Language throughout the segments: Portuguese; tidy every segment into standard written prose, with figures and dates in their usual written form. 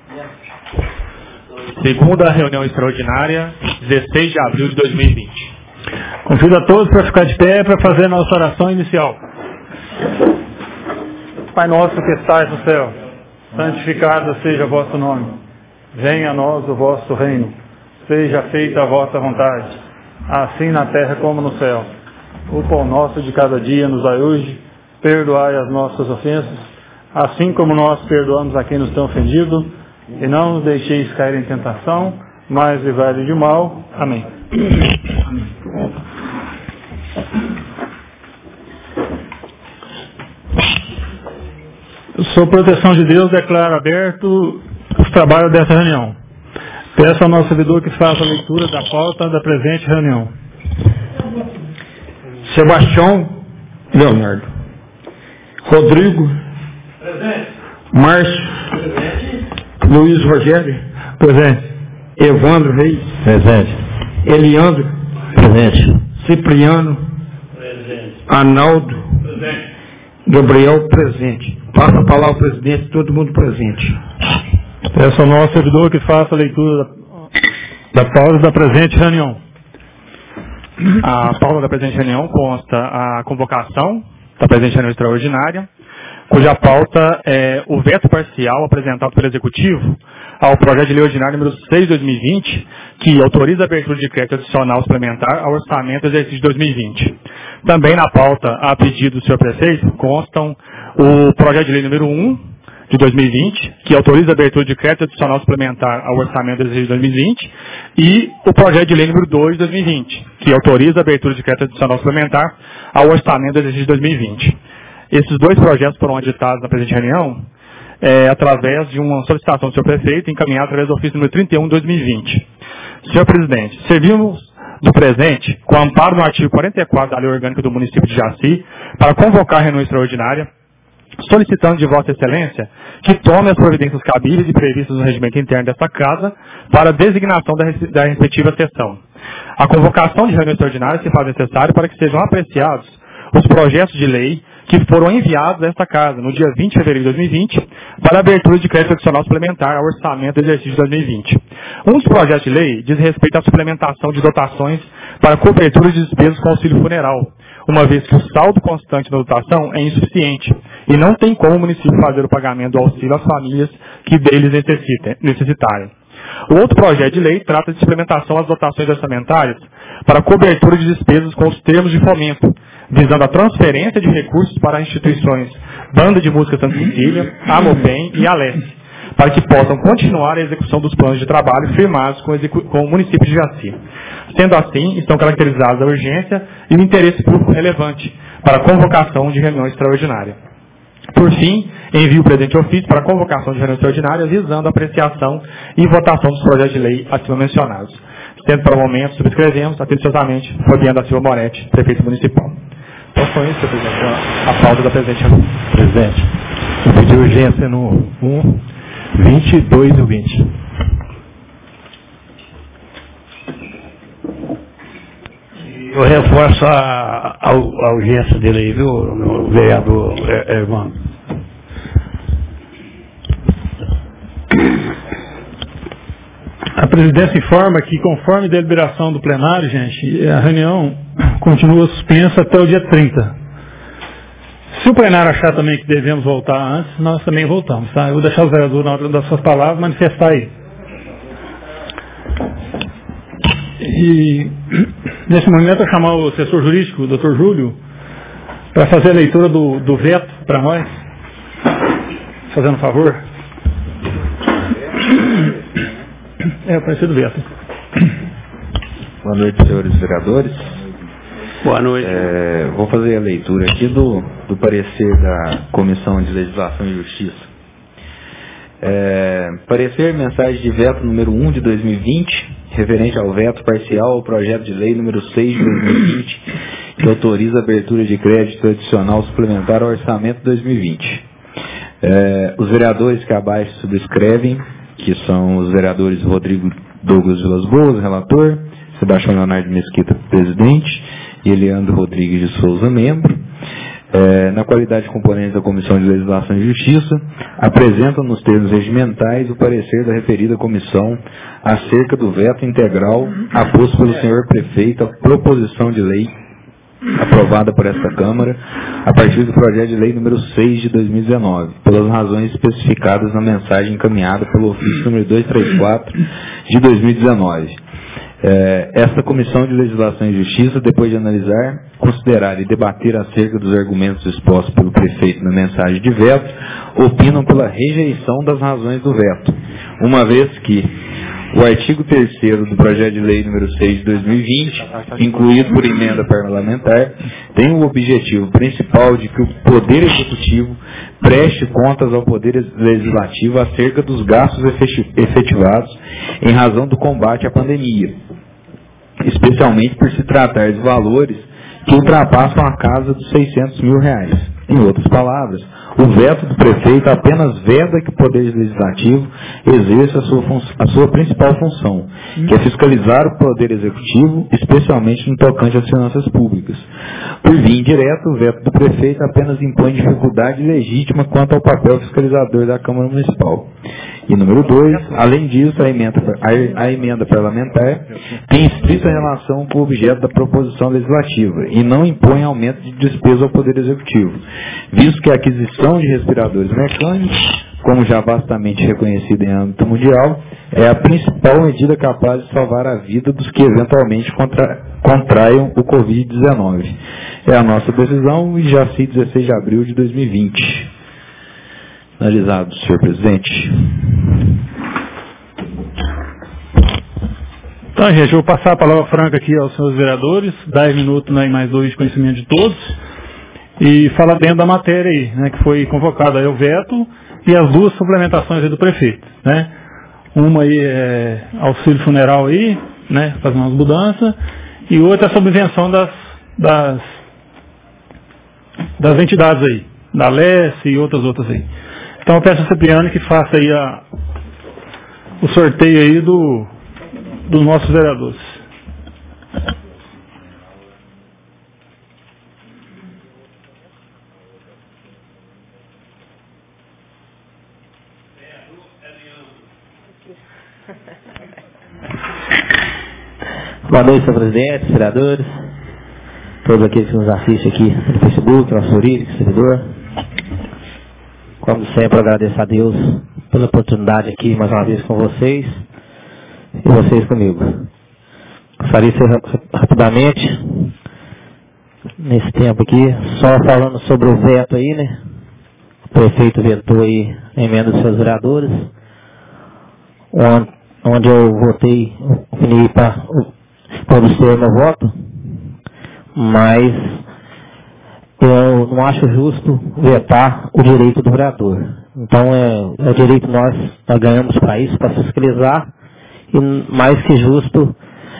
Segunda reunião extraordinária, 16 de abril de 2020. Convido a todos para ficar de pé para fazer a nossa oração inicial. Pai nosso que estais no céu, santificado seja o vosso nome. Venha a nós o vosso reino. Seja feita a vossa vontade, assim na terra como no céu. O pão nosso de cada dia nos dai hoje. Perdoai as nossas ofensas, assim como nós perdoamos a quem nos tem ofendido. E não nos deixeis cair em tentação, mas livrai-nos do mal. Amém. Sob proteção de Deus, declaro aberto os trabalhos dessa reunião. Peço ao nosso servidor que faça a leitura da pauta da presente reunião. Sebastião Leonardo. Rodrigo. Presente. Márcio. Presente. Luiz Rogério. Presente. Evandro Reis. Presente. Eliandro. Presente. Cipriano. Presente. Arnaldo. Presente. Gabriel. Presente. Passa a palavra ao presidente, todo mundo presente. Peço ao nosso servidor que faça a leitura da pauta da presente reunião. A pauta da presente reunião consta a convocação da presente reunião extraordinária, cuja pauta é o veto parcial apresentado pelo Executivo ao projeto de lei ordinário número 6 de 2020, que autoriza a abertura de crédito adicional suplementar ao orçamento do exercício de 2020. Também na pauta, a pedido do senhor prefeito, constam o projeto de lei número 1 de 2020, que autoriza a abertura de crédito adicional suplementar ao orçamento do exercício de 2020, e o projeto de lei número 2 de 2020, que autoriza a abertura de crédito adicional suplementar ao orçamento do exercício de 2020. Esses dois projetos foram editados na presente reunião através de uma solicitação do senhor prefeito, encaminhada através do ofício número 31 de 2020. Senhor presidente, servimos do presente, com amparo no artigo 44 da Lei Orgânica do Município de Jaci, para convocar a reunião extraordinária, solicitando de Vossa Excelência que tome as providências cabíveis e previstas no regimento interno desta Casa para a designação da respectiva sessão. A convocação de reunião extraordinária se faz necessária para que sejam apreciados os projetos de lei que foram enviados a esta Casa no dia 20 de fevereiro de 2020 para a abertura de crédito adicional suplementar ao orçamento do exercício de 2020. Um dos projetos de lei diz respeito à suplementação de dotações para cobertura de despesas com auxílio funeral, uma vez que o saldo constante da dotação é insuficiente e não tem como o município fazer o pagamento do auxílio às famílias que deles necessitarem. O outro projeto de lei trata de suplementação às dotações orçamentárias para cobertura de despesas com os termos de fomento, visando a transferência de recursos para as instituições Banda de Música Santa Cecília, Amopem e Alesse, para que possam continuar a execução dos planos de trabalho firmados com o município de Jaci. Sendo assim, estão caracterizadas a urgência e o interesse público relevante para a convocação de reunião extraordinária. Por fim, envio o presente ofício para a convocação de reunião extraordinária, visando a apreciação e votação dos projetos de lei acima mencionados. Sendo para o momento, subscrevemos atenciosamente Fabiano da Silva Moretti, prefeito municipal. Então foi isso, senhor presidente, a pauta da presente reunião. Presidente, eu pedi urgência no 1, 22 e 20. Eu reforço a urgência dele aí, viu, vereador Evandro? A presidência informa que, conforme deliberação do plenário, gente, a reunião continua suspensa até o dia 30. Se o plenário achar também que devemos voltar antes, nós também voltamos, tá? Eu vou deixar o vereador, na hora das suas palavras, manifestar aí. E, nesse momento, eu vou chamar o assessor jurídico, o Dr. Júlio, para fazer a leitura do veto para nós. Fazendo um favor. O parecer do veto. Boa noite, senhores vereadores. Boa noite. Vou fazer a leitura aqui do parecer da Comissão de Legislação e Justiça. Parecer mensagem de veto número 1 de 2020, referente ao veto parcial ao projeto de lei número 6 de 2020, que autoriza a abertura de crédito adicional suplementar ao orçamento de 2020. Os vereadores que abaixo subscrevem, que são os vereadores Rodrigo Douglas Vilas Boas, relator, Sebastião Leonardo Mesquita, presidente, e Eliandro Rodrigues de Souza, membro. Na qualidade de componentes da Comissão de Legislação e Justiça, apresentam nos termos regimentais o parecer da referida comissão acerca do veto integral aposto pelo senhor prefeito à proposição de lei aprovada por esta Câmara a partir do projeto de lei número 6 de 2019, pelas razões especificadas na mensagem encaminhada pelo ofício número 234 de 2019. Esta Comissão de Legislação e Justiça, depois de analisar, considerar e debater acerca dos argumentos expostos pelo prefeito na mensagem de veto, opinam pela rejeição das razões do veto, uma vez que o artigo 3º do projeto de lei número 6 de 2020, incluído por emenda parlamentar, tem o objetivo principal de que o Poder Executivo preste contas ao Poder Legislativo acerca dos gastos efetivados em razão do combate à pandemia, especialmente por se tratar de valores que ultrapassam a casa dos R$600 mil. Em outras palavras, o veto do prefeito apenas veda que o Poder Legislativo exerça a sua principal função, que é fiscalizar o Poder Executivo, especialmente no tocante às finanças públicas. Por via indireta, o veto do prefeito apenas impõe dificuldade legítima quanto ao papel fiscalizador da Câmara Municipal. E número 2, além disso, a emenda parlamentar tem estrita relação com o objeto da proposição legislativa e não impõe aumento de despesa ao Poder Executivo, visto que a aquisição de respiradores mecânicos, como já vastamente reconhecida em âmbito mundial, é a principal medida capaz de salvar a vida dos que eventualmente contraiam o Covid-19. É a nossa decisão e já se 16 de abril de 2020. Analisado, senhor presidente. Então, gente, eu vou passar a palavra franca aqui aos senhores vereadores, 10 minutos, né, e mais 2 de conhecimento de todos, e falar dentro da matéria aí, né, que foi convocada aí o veto e as 2 suplementações aí do prefeito, né. Uma aí é auxílio funeral aí, né, fazer umas mudanças, e outra é a subvenção das entidades aí, da LES e outras aí. Então eu peço ao Cipriano que faça aí o sorteio aí dos nossos vereadores. Boa noite, senhor presidente, vereadores, todos aqueles que nos assistem aqui no Facebook, nosso jurídico, servidor. Como sempre, agradeço a Deus pela oportunidade aqui, mais uma vez, com vocês e vocês comigo. Gostaria de ser rapidamente, nesse tempo aqui, só falando sobre o veto aí, né? O prefeito vetou aí a emenda dos seus vereadores, onde eu votei, opinei para obter meu voto, mas eu não acho justo vetar o direito do vereador. Então é o direito nós ganhamos para isso, para fiscalizar, e mais que justo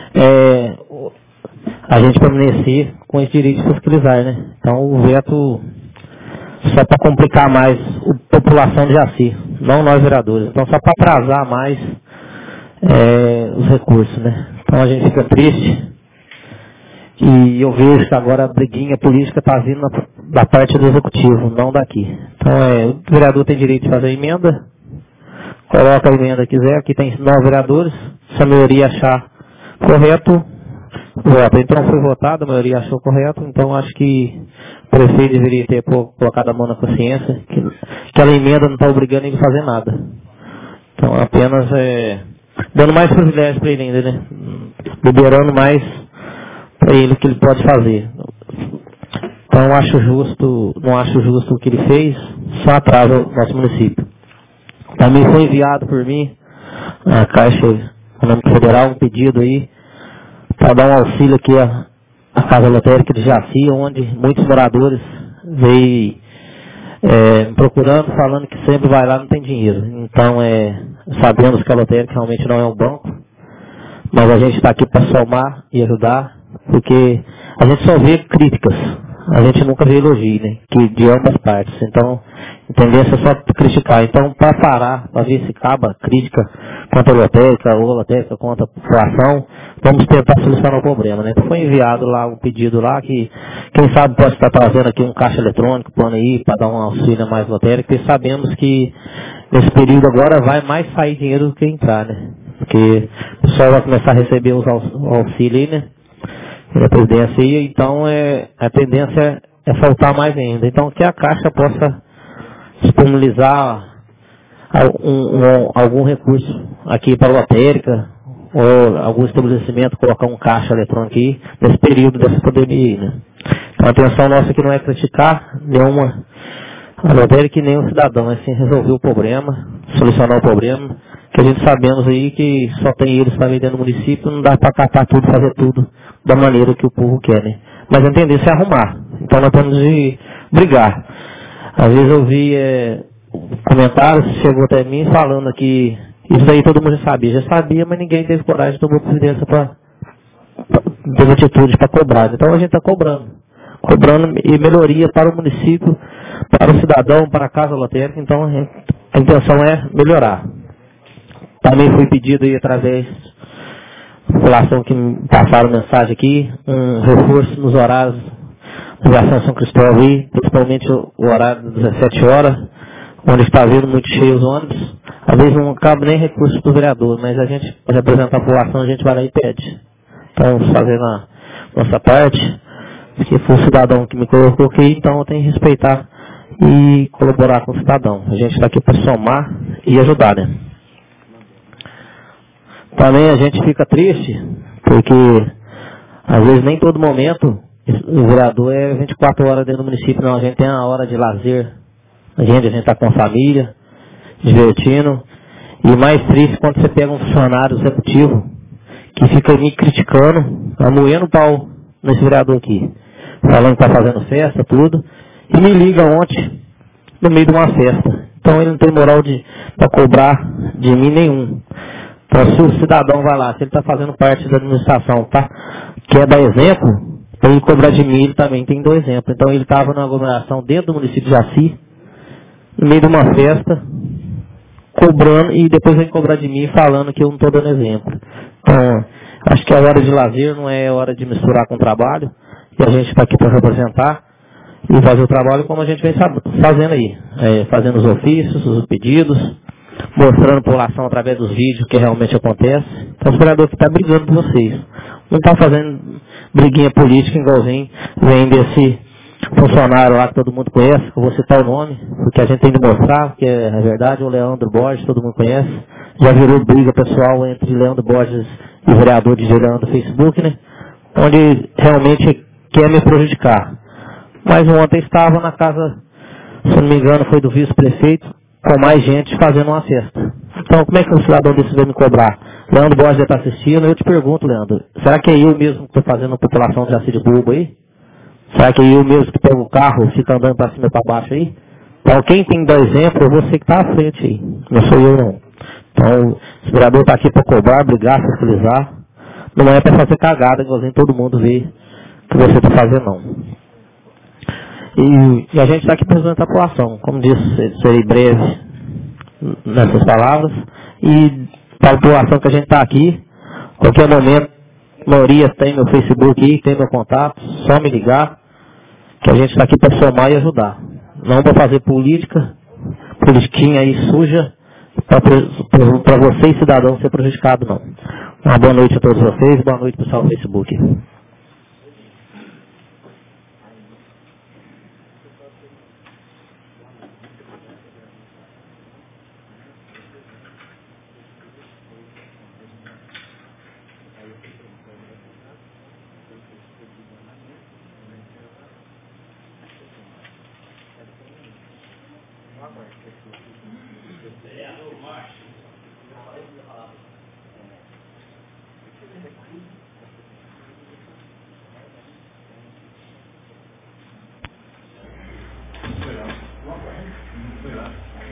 a gente permanecer com esse direito de fiscalizar, né? Então o veto só para complicar mais a população de Jaci, não nós vereadores. Então só para atrasar mais os recursos, né? Então a gente fica triste. E eu vejo que agora a briguinha política está vindo da parte do executivo, não daqui. Então o vereador tem direito de fazer a emenda, coloca a emenda que quiser, aqui tem 9 vereadores, se a maioria achar correto, vota. Então foi votado, a maioria achou correto, então acho que o prefeito deveria ter colocado a mão na consciência, que aquela emenda não está obrigando ele a fazer nada. Então apenas dando mais privilégio para ele ainda, né? Liberando mais para ele o que ele pode fazer. Então não acho justo o que ele fez, só atrasa o nosso município. Também foi enviado por mim, a Caixa Econômica Federal, um pedido aí, para dar um auxílio aqui à Casa Lotérica de Jaci, onde muitos moradores veio procurando, falando que sempre vai lá e não tem dinheiro. Então sabemos que a lotérica realmente não é um banco, mas a gente está aqui para somar e ajudar, porque a gente só vê críticas a gente nunca vê elogio, né? Que de ambas partes. Então, a tendência é só criticar. Então, para parar, para ver se acaba a crítica contra a lotérica ou a lotérica contra a população, vamos tentar solucionar o problema, né? Então, foi enviado lá um pedido lá que, quem sabe, pode estar trazendo aqui um caixa eletrônico, plano aí, para dar um auxílio a mais lotérica, porque sabemos que nesse período agora vai mais sair dinheiro do que entrar, né? Porque o pessoal vai começar a receber os auxílios aí, né? Da presidência aí, então a tendência é faltar mais ainda. Então que a Caixa possa disponibilizar algum recurso aqui para a lotérica ou algum estabelecimento colocar um caixa eletrônico aí nesse período dessa pandemia, né? Então a atenção nossa aqui não é criticar nenhuma a lotérica e nenhum cidadão, é sim resolver o problema, solucionar o problema, que a gente sabemos aí que só tem eles para dentro do município, não dá para catar tudo, fazer tudo da maneira que o povo quer, né? Mas a tendência é arrumar. Então nós temos de brigar. Às vezes eu vi comentários, chegou até mim falando que isso daí todo mundo já sabia, mas ninguém teve coragem de tomar providência para ter atitude para cobrar. Então a gente está cobrando e melhoria para o município, para o cidadão, para a casa lotérica. Então a intenção é melhorar. Também foi pedido aí através da população que me passaram mensagem aqui, um reforço nos horários da Ação São Cristóvão aí, principalmente o horário das 17 horas, onde está vindo muito cheio os ônibus. Às vezes não cabe nem recurso do vereador, mas a gente, para representar a população, a gente vai lá e pede. Então, fazendo a nossa parte, porque foi o cidadão que me colocou aqui, então eu tenho que respeitar e colaborar com o cidadão. A gente está aqui para somar e ajudar, né? Também a gente fica triste, porque às vezes nem todo momento o vereador é 24 horas dentro do município, não. A gente tem uma hora de lazer, a gente está com a família, divertindo. E mais triste quando você pega um funcionário executivo que fica me criticando, amoendo o pau nesse vereador aqui, falando que está fazendo festa, tudo, e me liga ontem, no meio de uma festa. Então ele não tem moral para cobrar de mim nenhum. Então, se o cidadão vai lá, se ele está fazendo parte da administração, tá, quer dar exemplo, para ele cobrar de mim, ele também tem que dar exemplo. Então, ele estava na aglomeração dentro do município de Jaci, no meio de uma festa, cobrando, e depois vem cobrar de mim falando que eu não estou dando exemplo. Então, acho que a hora de lazer não é hora de misturar com o trabalho, e a gente está aqui para representar e fazer o trabalho como a gente vem fazendo aí, fazendo os ofícios, os pedidos, mostrando a população através dos vídeos o que realmente acontece. Então, o vereador que está brigando com vocês. Não está fazendo briguinha política igualzinho vem desse funcionário lá que todo mundo conhece, que eu vou citar o nome, porque a gente tem de mostrar que é verdade, o Leandro Borges, todo mundo conhece. Já virou briga pessoal entre Leandro Borges e o vereador de Leandro no Facebook, né? Onde realmente quer me prejudicar. Mas ontem estava na casa, se não me engano, foi do vice-prefeito, com mais gente fazendo uma festa. Então, como é que o cidadão desse vai me cobrar? Leandro Borges já está assistindo, eu te pergunto, Leandro, será que é eu mesmo que estou fazendo a população de Jaci de Bulbo aí? Será que é eu mesmo que pego o carro e fica andando para cima e para baixo aí? Então, quem tem que dar exemplo é você que está à frente aí, não sou eu não. Então, o vereador está aqui para cobrar, brigar, fiscalizar, não é para fazer cagada, igualzinho todo mundo vê que você está fazendo não. E a gente está aqui para representar a população. Como disse, serei breve nessas palavras. E para a população que a gente está aqui, qualquer momento, a maioria tem meu Facebook aí, tem meu contato, só me ligar, que a gente está aqui para somar e ajudar. Não para fazer politiquinha aí suja, para vocês, cidadãos, ser prejudicado, não. Uma boa noite a todos vocês, boa noite pessoal do Facebook.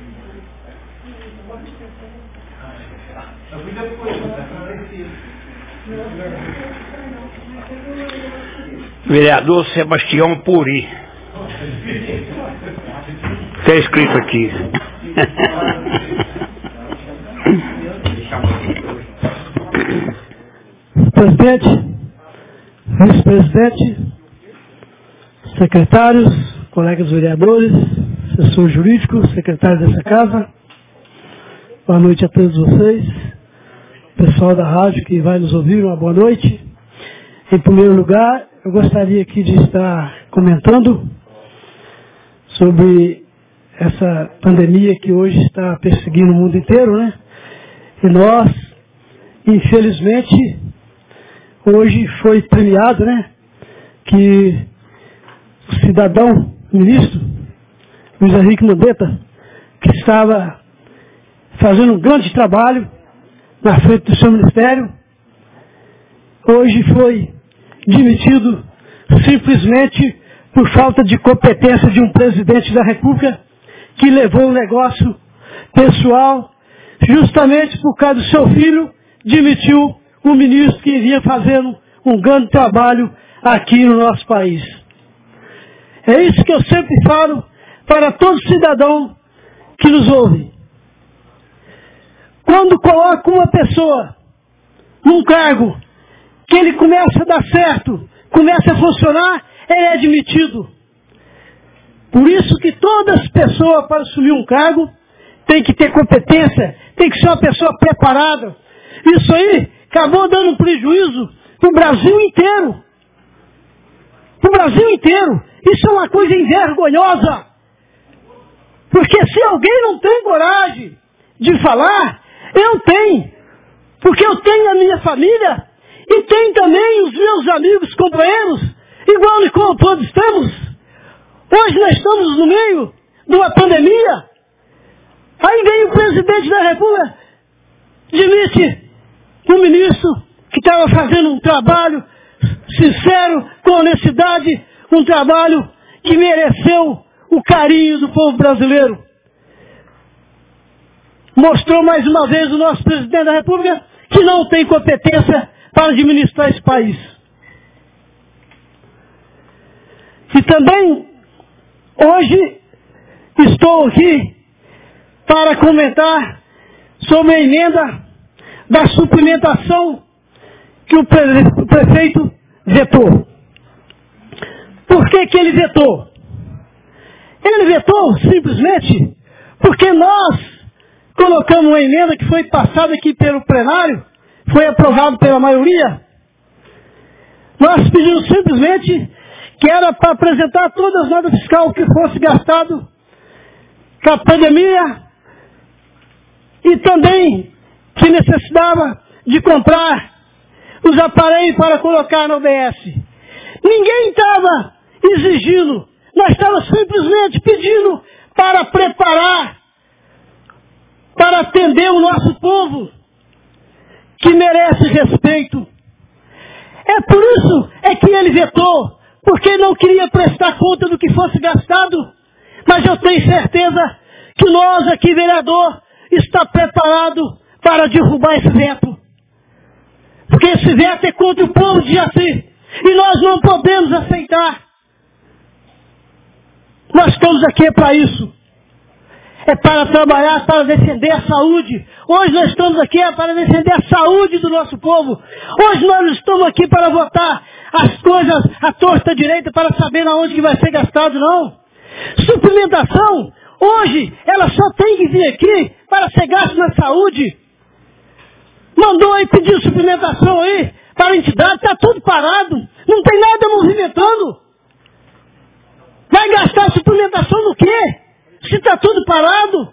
Eu fui depois, mas não Vereador Sebastião Puri. Está escrito aqui. Presidente, vice-presidente, secretários, colegas vereadores, assessor jurídico, secretário dessa casa, boa noite a todos vocês, pessoal da rádio que vai nos ouvir, uma boa noite. Em primeiro lugar, eu gostaria aqui de estar comentando sobre essa pandemia que hoje está perseguindo o mundo inteiro, né? E nós, infelizmente, hoje foi premiado, né? Que o cidadão ministro, Luiz Henrique Mandetta, que estava fazendo um grande trabalho na frente do seu ministério, hoje foi demitido simplesmente por falta de competência de um presidente da República que levou um negócio pessoal, justamente por causa do seu filho, demitiu um ministro que vinha fazendo um grande trabalho aqui no nosso país. É isso que eu sempre falo para todo cidadão que nos ouve. Quando coloca uma pessoa num cargo que ele começa a dar certo, começa a funcionar, ele é admitido. Por isso que todas as pessoas para assumir um cargo tem que ter competência, tem que ser uma pessoa preparada. Isso aí acabou dando um prejuízo para o Brasil inteiro. Para o Brasil inteiro. Isso é uma coisa envergonhosa. Porque se alguém não tem coragem de falar, eu tenho. Porque eu tenho a minha família e tenho também os meus amigos, companheiros, igual e como todos estamos. Hoje nós estamos no meio de uma pandemia. Aí vem o presidente da República, demite o ministro que estava fazendo um trabalho sincero, com honestidade, um trabalho que mereceu o carinho do povo brasileiro. Mostrou mais uma vez o nosso presidente da República que não tem competência para administrar esse país. E também, hoje, estou aqui para comentar sobre a emenda da suplementação que o prefeito vetou. Por que que ele vetou? Ele vetou simplesmente porque nós colocamos uma emenda que foi passada aqui pelo plenário, foi aprovado pela maioria. Nós pedimos simplesmente que era para apresentar todas as notas fiscais que fosse gastado com a pandemia e também que necessitava de comprar os aparelhos para colocar na UBS. Ninguém estava exigindo, nós estávamos simplesmente pedindo para preparar, para atender o nosso povo, que merece respeito. É por isso que ele vetou, porque não queria prestar conta do que fosse gastado, mas eu tenho certeza que nós aqui, vereador, está preparado para derrubar esse veto. Porque esse veto é contra o povo de Jaci, e nós não podemos aceitar. Nós estamos aqui para isso. É para trabalhar, para defender a saúde. Hoje nós estamos aqui para defender a saúde do nosso povo. Hoje nós não estamos aqui para votar as coisas à torta direita para saber aonde que vai ser gastado, não. Suplementação, hoje, ela só tem que vir aqui para ser gasto na saúde. Mandou aí pedir suplementação aí para a entidade, está tudo parado. Não tem nada movimentando. Vai gastar suplementação no quê? Se está tudo parado.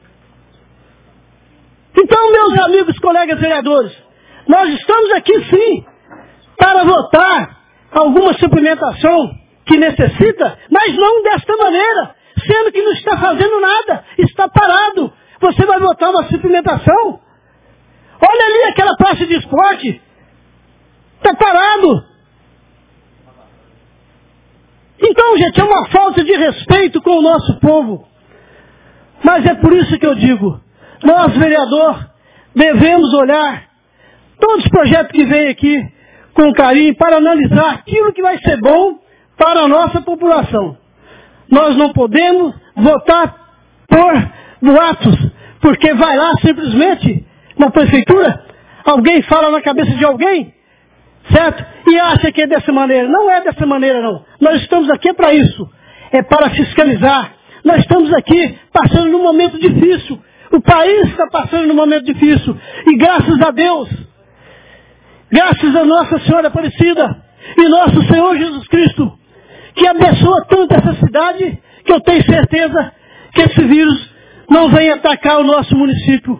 Então, meus amigos, colegas vereadores, nós estamos aqui sim para votar alguma suplementação que necessita, mas não desta maneira, sendo que não está fazendo nada, está parado. Você vai votar uma suplementação? Olha ali aquela praça de esporte, está parado. Então, gente, é uma falta de respeito com o nosso povo. Mas é por isso que eu digo, nós, vereador, devemos olhar todos os projetos que vêm aqui com carinho para analisar aquilo que vai ser bom para a nossa população. Nós não podemos votar por boatos, porque vai lá simplesmente na prefeitura, alguém fala na cabeça de alguém, certo? E acha que é dessa maneira. Não é dessa maneira, não. Nós estamos aqui para isso. É para fiscalizar. Nós estamos aqui passando num momento difícil. O país está passando num momento difícil. E graças a Deus, graças a Nossa Senhora Aparecida e nosso Senhor Jesus Cristo, que abençoa tanto essa cidade, que eu tenho certeza que esse vírus não vem atacar o nosso município.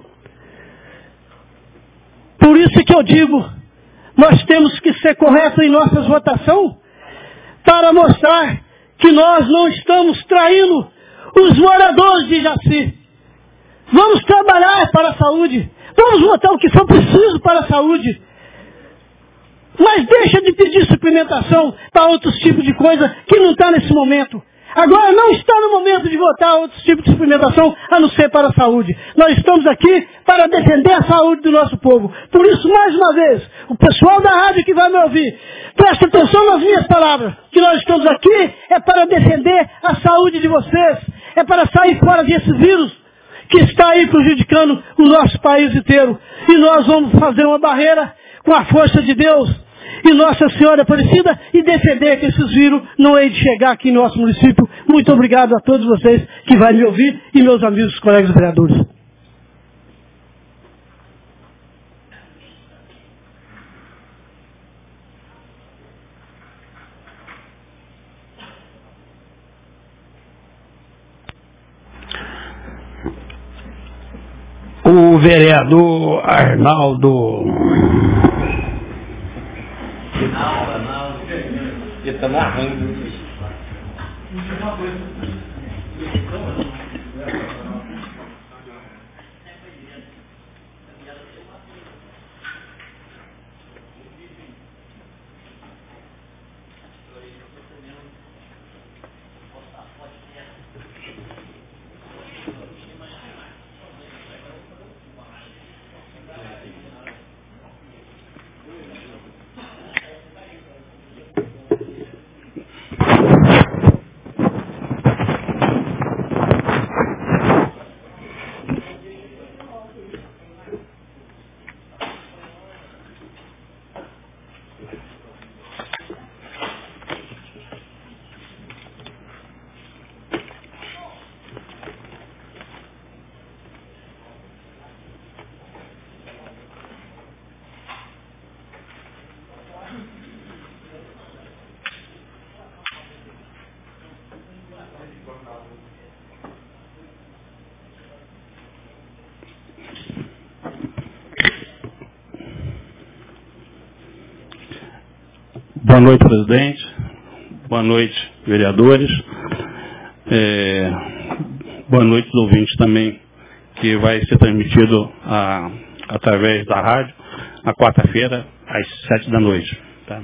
Por isso que eu digo, nós temos que ser corretos em nossas votações para mostrar que nós não estamos traindo os moradores de Jaci. Vamos trabalhar para a saúde. Vamos votar o que for preciso para a saúde. Mas deixa de pedir suplementação para outros tipos de coisa que não está nesse momento. Agora não está no momento de votar outros tipos de suplementação a não ser para a saúde. Nós estamos aqui para defender a saúde do nosso povo. Por isso, mais uma vez, o pessoal da rádio que vai me ouvir, preste atenção nas minhas palavras. Que nós estamos aqui é para defender a saúde de vocês. É para sair fora desse vírus que está aí prejudicando o nosso país inteiro. E nós vamos fazer uma barreira com a força de Deus e Nossa Senhora Aparecida e defender que esses vírus não hei de chegar aqui no nosso município. Muito obrigado a todos vocês que vão me ouvir e meus amigos, colegas vereadores. O vereador Arnaldo. Ele está narrando. Boa noite, presidente. Boa noite, vereadores. Boa noite aos ouvintes também, que vai ser transmitido através da rádio, na quarta-feira, às 7h. Tá?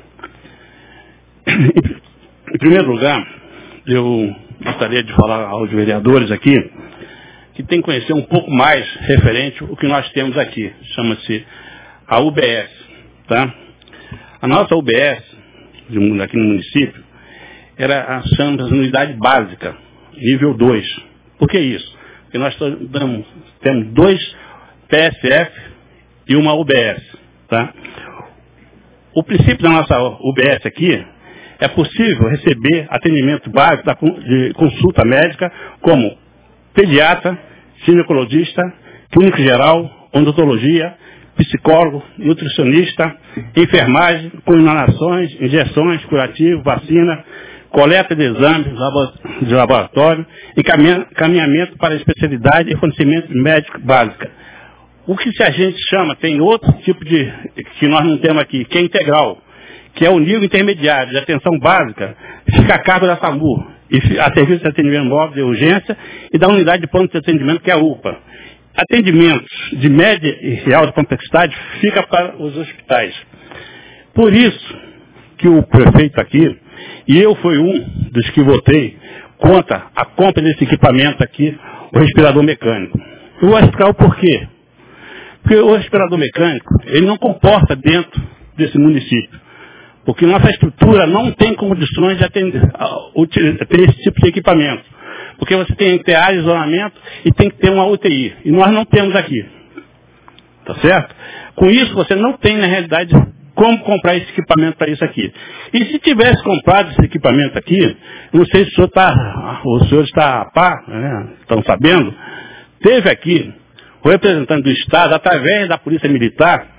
Em primeiro lugar, eu gostaria de falar aos vereadores aqui, que tem que conhecer um pouco mais referente ao que nós temos aqui. Chama-se a UBS. Tá? A nossa UBS, aqui no município, era a unidade básica, nível 2. Por que isso? Porque nós temos 2 PSF e uma UBS. Tá? O princípio da nossa UBS aqui é possível receber atendimento básico de consulta médica, como pediatra, ginecologista, clínico geral, odontologia, psicólogo, nutricionista, enfermagem, com inalações, injeções, curativo, vacina, coleta de exames de laboratório, encaminhamento para especialidade e fornecimento médico básico. O que a gente chama, tem outro tipo de, que nós não temos aqui, que é integral, que é o nível intermediário de atenção básica, fica a cargo da SAMU, e a Serviço de Atendimento Móvel de Urgência, e da Unidade de Pronto de Atendimento, que é a UPA. Atendimentos de média e alta complexidade fica para os hospitais. Por isso que o prefeito aqui, e eu fui um dos que votei contra a compra desse equipamento aqui, o respirador mecânico. Eu vou explicar o porquê. Porque o respirador mecânico, ele não comporta dentro desse município. Porque nossa estrutura não tem condições de atender esse tipo de equipamento. Porque você tem que ter área de isolamento e tem que ter uma UTI. E nós não temos aqui. Tá certo? Com isso, você não tem, na realidade, como comprar esse equipamento para isso aqui. E se tivesse comprado esse equipamento aqui, não sei se o senhor está a par, né? Estão sabendo, teve aqui o representante do Estado, através da Polícia Militar,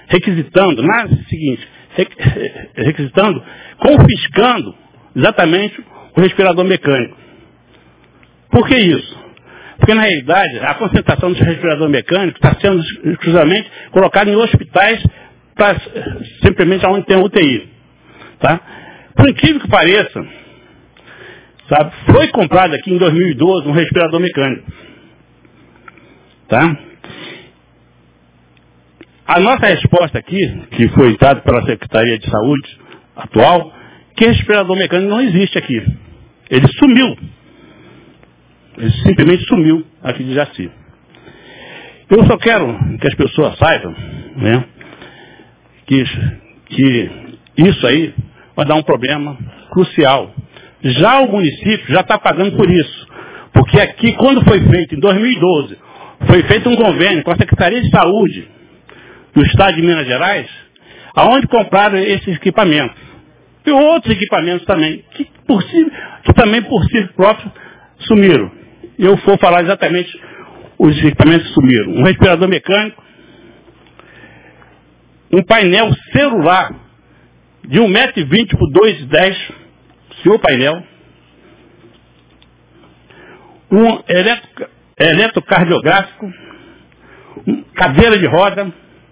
confiscando exatamente o respirador mecânico. Por que isso? Porque, na realidade, a concentração do respirador mecânico está sendo exclusivamente colocada em hospitais, simplesmente onde tem UTI. Tá? Por incrível que pareça, sabe, foi comprado aqui em 2012 um respirador mecânico. Tá? A nossa resposta aqui, que foi dada pela Secretaria de Saúde atual, que respirador mecânico não existe aqui. Ele sumiu. Ele simplesmente sumiu aqui de Jaci. Eu só quero que as pessoas saibam, né, que isso aí vai dar um problema crucial. Já o município já está pagando por isso. Porque aqui, quando foi feito, em 2012, foi feito um convênio com a Secretaria de Saúde do Estado de Minas Gerais, aonde compraram esses equipamentos. E outros equipamentos também, que também por si próprios sumiram. Eu vou falar exatamente os equipamentos que sumiram. Um respirador mecânico, um painel celular de 1,20 m por 2,10 m, seu painel, um eletrocardiográfico, cadeira de roda,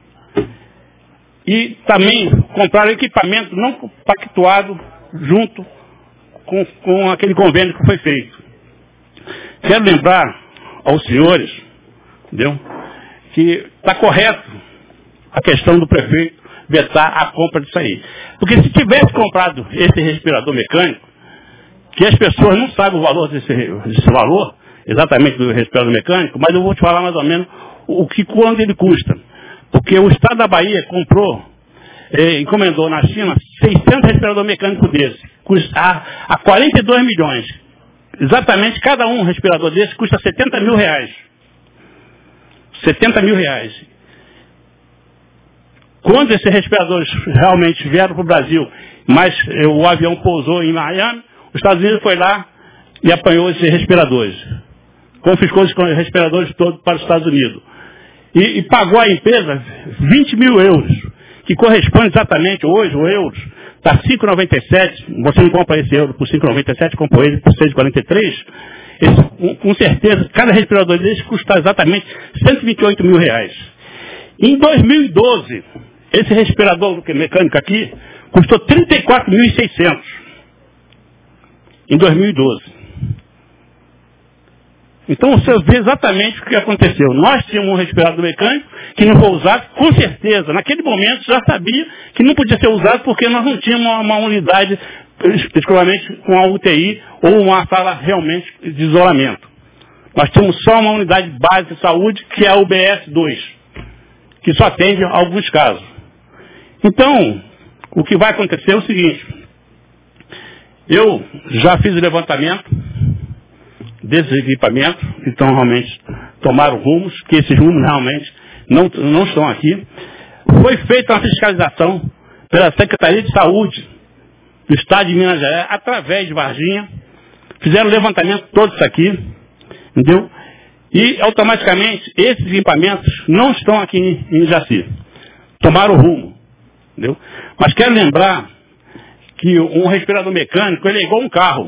e também compraram equipamento não compactuado junto com aquele convênio que foi feito. Quero lembrar aos senhores, entendeu, que está correto a questão do prefeito vetar a compra disso aí. Porque se tivesse comprado esse respirador mecânico, que as pessoas não sabem o valor desse valor, exatamente do respirador mecânico, mas eu vou te falar mais ou menos quanto ele custa. Porque o Estado da Bahia encomendou na China 600 respiradores mecânicos desses, a 42 milhões. Exatamente, cada um respirador desse custa 70 mil reais. 70 mil reais. Quando esses respiradores realmente vieram para o Brasil, mas o avião pousou em Miami, os Estados Unidos foi lá e apanhou esses respiradores. Confiscou os respiradores todos para os Estados Unidos. E pagou à empresa 20 mil euros, que corresponde exatamente, hoje o euro está 5,97, você não compra esse euro por 5,97, compra ele por 6,43, com certeza, cada respirador desse custa exatamente 128 mil reais. Em 2012, esse respirador mecânico aqui custou 34.600. Em 2012. Então você vê exatamente o que aconteceu. Nós tínhamos um respirador mecânico que não foi usado, com certeza. Naquele momento já sabia que não podia ser usado porque nós não tínhamos uma unidade, exclusivamente com a UTI ou uma sala realmente de isolamento. Nós tínhamos só uma unidade básica de saúde, que é a UBS 2, que só atende alguns casos. Então, o que vai acontecer é o seguinte. Eu já fiz o levantamento desses equipamentos, que estão realmente tomaram rumos, que esses rumos realmente não estão aqui. Foi feita uma fiscalização pela Secretaria de Saúde do Estado de Minas Gerais, através de Varginha. Fizeram o levantamento todos aqui, entendeu? E automaticamente esses equipamentos não estão aqui em Jaci. Tomaram rumo, entendeu? Mas quero lembrar que um respirador mecânico, ele é igual um carro.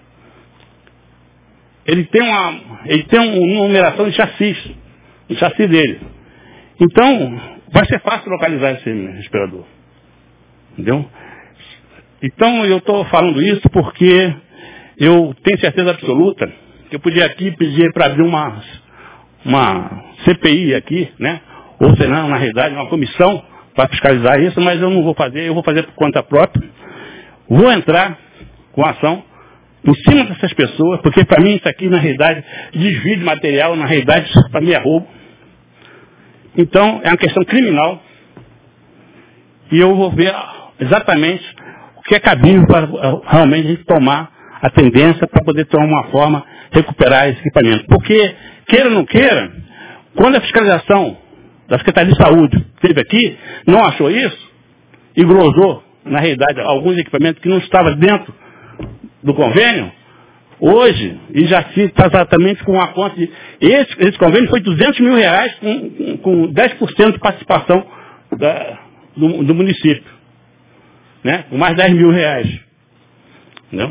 Ele tem uma numeração de chassis, o chassi dele. Então, vai ser fácil localizar esse respirador. Entendeu? Então, eu estou falando isso porque eu tenho certeza absoluta que eu podia aqui pedir para abrir uma CPI aqui, né? Ou senão, na realidade, uma comissão para fiscalizar isso, mas eu não vou fazer, eu vou fazer por conta própria. Vou entrar com ação em cima dessas pessoas, porque para mim isso aqui, na realidade, desvio de material, na realidade, para mim é roubo. Então, é uma questão criminal. E eu vou ver exatamente o que é cabível para realmente a gente tomar a tendência para poder, de uma forma, recuperar esse equipamento. Porque, queira ou não queira, quando a fiscalização da Secretaria de Saúde esteve aqui, não achou isso e glosou, na realidade, alguns equipamentos que não estavam dentro do convênio, hoje, e já se está exatamente com uma conta de... Esse convênio foi R$200 mil com 10% de participação do município, né? Com mais R$10 mil. Entendeu?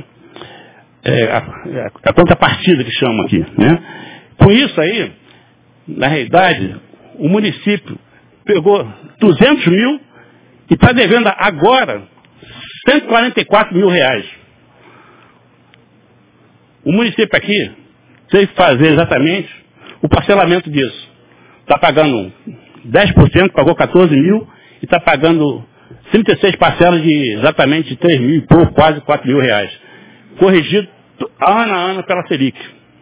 A contrapartida que chama aqui, né? Com isso aí, na realidade, o município pegou 200 mil e está devendo agora 144 mil reais. O município aqui tem que fazer exatamente o parcelamento disso. Está pagando 10%, pagou 14 mil e está pagando 36 parcelas de exatamente 3 mil e pouco, quase 4 mil reais. Corrigido ano a ano pela Selic.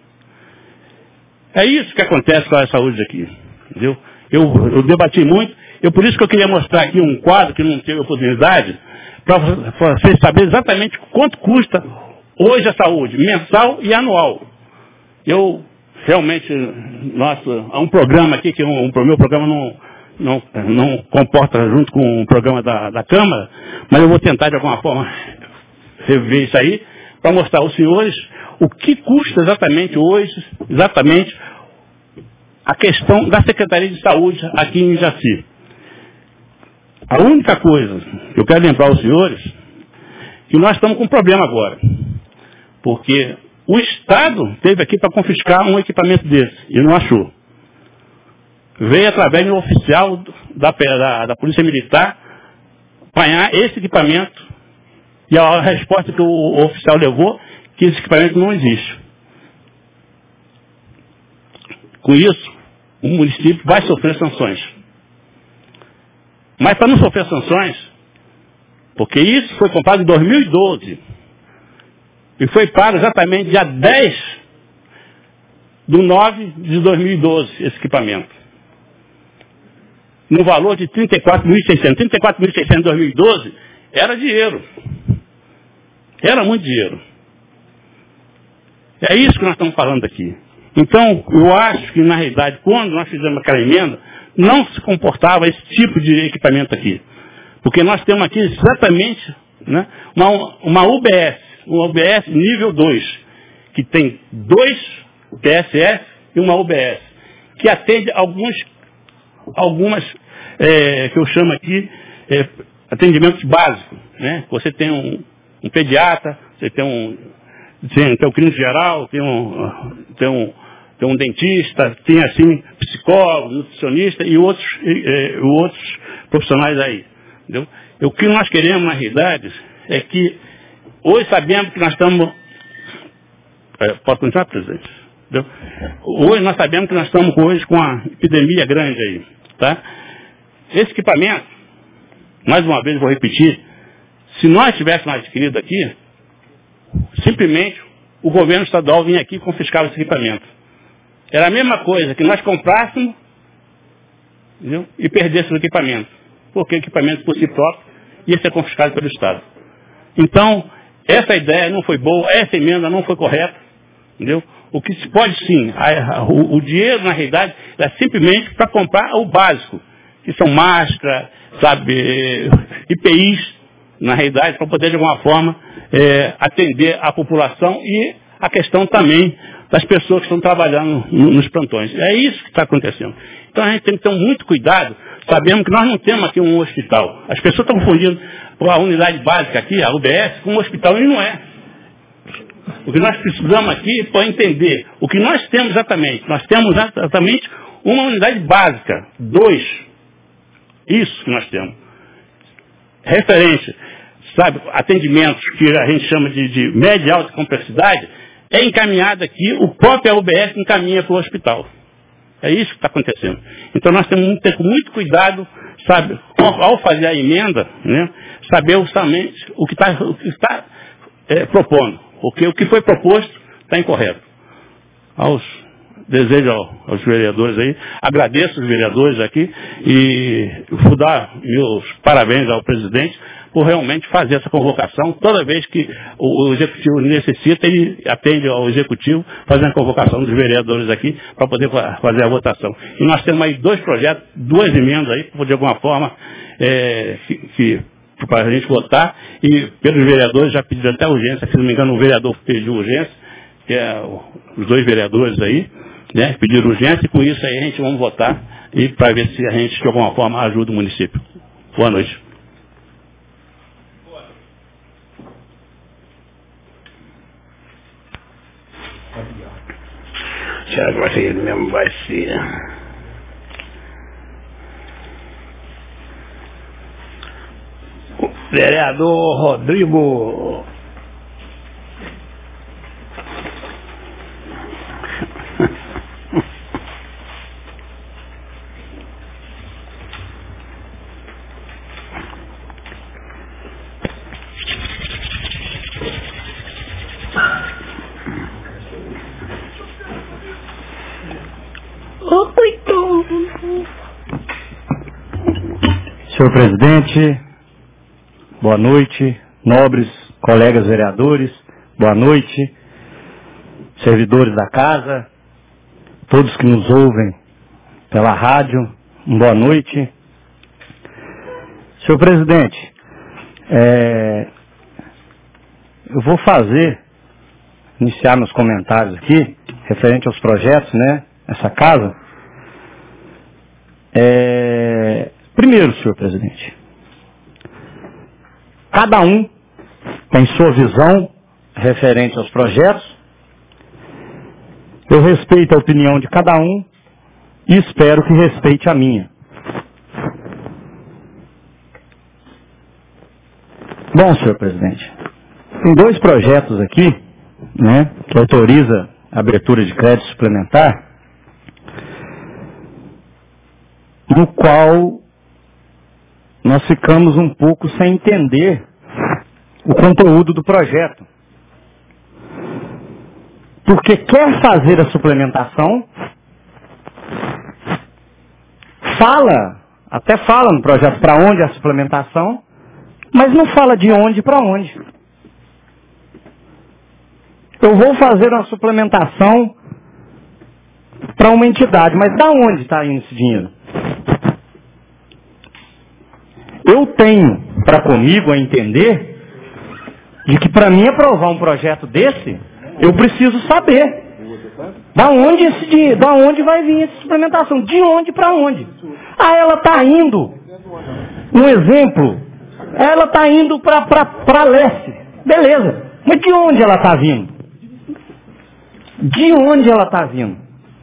É isso que acontece com a saúde aqui. Entendeu? Eu debati muito, por isso que eu queria mostrar aqui um quadro que não teve oportunidade, para vocês saberem exatamente quanto custa hoje a saúde, mensal e anual. Eu realmente, há um programa aqui, que o meu programa não comporta junto com o programa da Câmara, mas eu vou tentar de alguma forma rever isso aí, para mostrar aos senhores o que custa exatamente hoje, a questão da Secretaria de Saúde aqui em Jaci. A única coisa que eu quero lembrar aos senhores, que nós estamos com um problema agora. Porque o Estado esteve aqui para confiscar um equipamento desse e não achou. Veio através de um oficial da Polícia Militar apanhar esse equipamento e a resposta que o oficial levou, que esse equipamento não existe. Com isso, o município vai sofrer sanções. Mas para não sofrer sanções, porque isso foi comprado em 2012, e foi pago exatamente dia 10/9/2012, esse equipamento. No valor de 34.600. 34.600 em 2012 era dinheiro. Era muito dinheiro. É isso que nós estamos falando aqui. Então, eu acho que, na realidade, quando nós fizemos aquela emenda, não se comportava esse tipo de equipamento aqui. Porque nós temos aqui exatamente, né, uma UBS nível 2, que tem 2 PSF e uma UBS, que atende algumas que eu chamo aqui, atendimentos básicos. Né? Você tem um pediatra, você tem um clínico geral, tem um dentista, tem assim, psicólogo, nutricionista e outros profissionais aí. Entendeu? O que nós queremos, na realidade, é que hoje sabemos que nós estamos... Posso continuar, presidente? Entendeu? Hoje nós sabemos que nós estamos hoje com uma epidemia grande aí. Tá? Esse equipamento, mais uma vez vou repetir, se nós tivéssemos adquirido aqui, simplesmente o governo estadual vinha aqui e confiscava esse equipamento. Era a mesma coisa que nós comprássemos, entendeu? E perdêssemos o equipamento. Porque o equipamento por si próprio ia ser confiscado pelo Estado. Então, essa ideia não foi boa, essa emenda não foi correta. Entendeu? O que se pode sim, o dinheiro na realidade é simplesmente para comprar o básico, que são máscaras, sabe, IPIs, na realidade, para poder de alguma forma atender a população e a questão também das pessoas que estão trabalhando nos plantões. É isso que está acontecendo. Então a gente tem que ter muito cuidado, sabendo que nós não temos aqui um hospital. As pessoas estão confundindo a unidade básica aqui, a UBS, com um hospital, e não é. O que nós precisamos aqui é entender o que nós temos exatamente. Nós temos exatamente uma unidade básica, 2. Isso que nós temos. Referente, sabe, atendimentos que a gente chama de média e alta complexidade, é encaminhado aqui, o próprio UBS encaminha para o hospital. É isso que está acontecendo. Então nós temos que ter muito cuidado, sabe, ao fazer a emenda, né, saber justamente o que está propondo. Porque o que foi proposto está incorreto. Aos desejo aos vereadores aí, agradeço os vereadores aqui e vou dar meus parabéns ao presidente por realmente fazer essa convocação. Toda vez que o Executivo necessita, ele atende ao Executivo, fazendo a convocação dos vereadores aqui para poder fazer a votação. E nós temos aí 2 projetos, 2 emendas aí, de alguma forma, para a gente votar, e pelos vereadores já pediram até urgência, se não me engano o vereador pediu urgência, que é os 2 vereadores aí, né, pediram urgência, e com isso aí a gente vamos votar, e para ver se a gente de alguma forma ajuda o município. Boa noite. Será que vai ser ele mesmo? Vai ser. O vereador Rodrigo. Senhor presidente, boa noite, nobres colegas vereadores, boa noite, servidores da casa, todos que nos ouvem pela rádio, boa noite. Senhor presidente, eu vou iniciar meus comentários aqui, referente aos projetos, né, essa casa. Primeiro, senhor presidente, cada um tem sua visão referente aos projetos. Eu respeito a opinião de cada um e espero que respeite a minha. Bom, senhor presidente, tem 2 projetos aqui, né, que autoriza a abertura de crédito suplementar, no qual nós ficamos um pouco sem entender o conteúdo do projeto. Porque quer fazer a suplementação, até fala no projeto para onde é a suplementação, mas não fala de onde para onde. Eu vou fazer uma suplementação para uma entidade, mas da onde está indo esse dinheiro? Eu tenho para comigo a entender de que para mim aprovar um projeto desse, eu preciso saber da onde esse dinheiro, da onde vai vir essa suplementação, de onde para onde. Ela está indo, um exemplo, ela está indo para leste, beleza, mas de onde ela está vindo? De onde ela está vindo?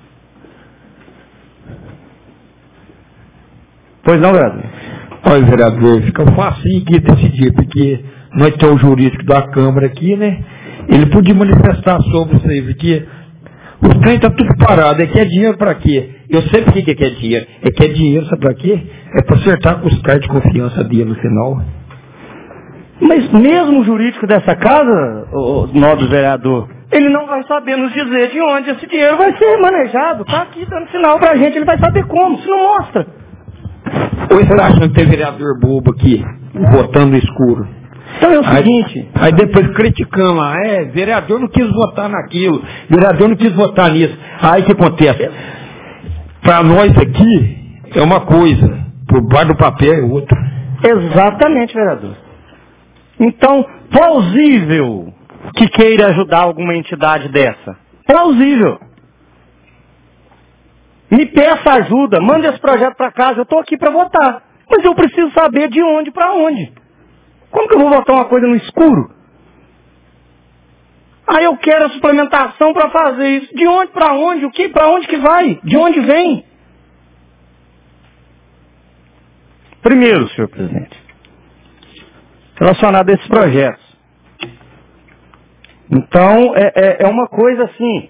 Pois não, vereador? Olha, vereador, fica facinho aqui decidir, porque nós temos o jurídico da Câmara aqui, né? Ele podia manifestar sobre isso aí, porque os trem tá tudo parado. É que é dinheiro para quê? Eu sei por que é dinheiro. É que é dinheiro, sabe para quê? É para acertar com os cargos de confiança dele no final. Mas mesmo o jurídico dessa casa, o nobre vereador, ele não vai saber nos dizer de onde esse dinheiro vai ser manejado. Está aqui dando sinal para a gente, ele vai saber como, se não mostra. Ou você está achando que tem vereador bobo aqui, votando no escuro? Então é o seguinte... Aí depois criticamos, vereador não quis votar naquilo, vereador não quis votar nisso. Aí o que acontece? Para nós aqui é uma coisa, por baixo do papel é outra. Exatamente, vereador. Então, plausível que queira ajudar alguma entidade dessa. Plausível. Me peça ajuda, mande esse projeto para casa, eu estou aqui para votar. Mas eu preciso saber de onde para onde. Como que eu vou votar uma coisa no escuro? Eu quero a suplementação para fazer isso. De onde para onde? O que? Para onde que vai? De onde vem? Primeiro, senhor presidente, relacionado a esses projetos. Então, é uma coisa assim...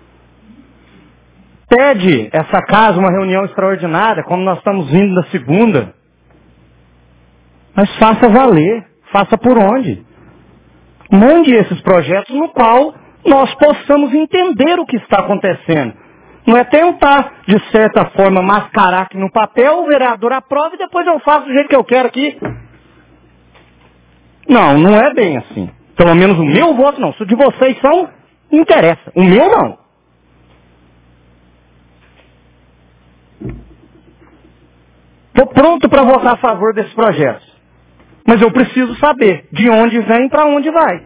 Pede essa casa uma reunião extraordinária, como nós estamos vindo da segunda. Mas faça valer, faça por onde. Mande esses projetos no qual nós possamos entender o que está acontecendo. Não é tentar, de certa forma, mascarar aqui no papel, o vereador aprova e depois eu faço do jeito que eu quero aqui. Não, não é bem assim. Pelo menos o meu voto não. Se o de vocês são, não interessa. O meu não. Estou pronto para votar a favor desses projetos. Mas eu preciso saber de onde vem e para onde vai.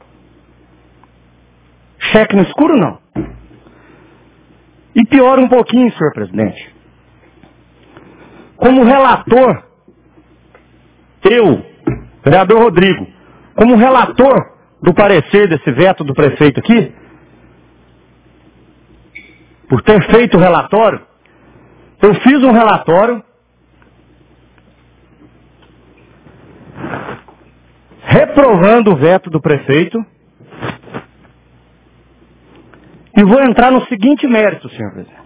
Cheque no escuro, não. E pior um pouquinho, senhor presidente. Como relator, eu, vereador Rodrigo, como relator do parecer desse veto do prefeito aqui, por ter feito o relatório, eu fiz um relatório reprovando o veto do prefeito e vou entrar no seguinte mérito, senhor presidente.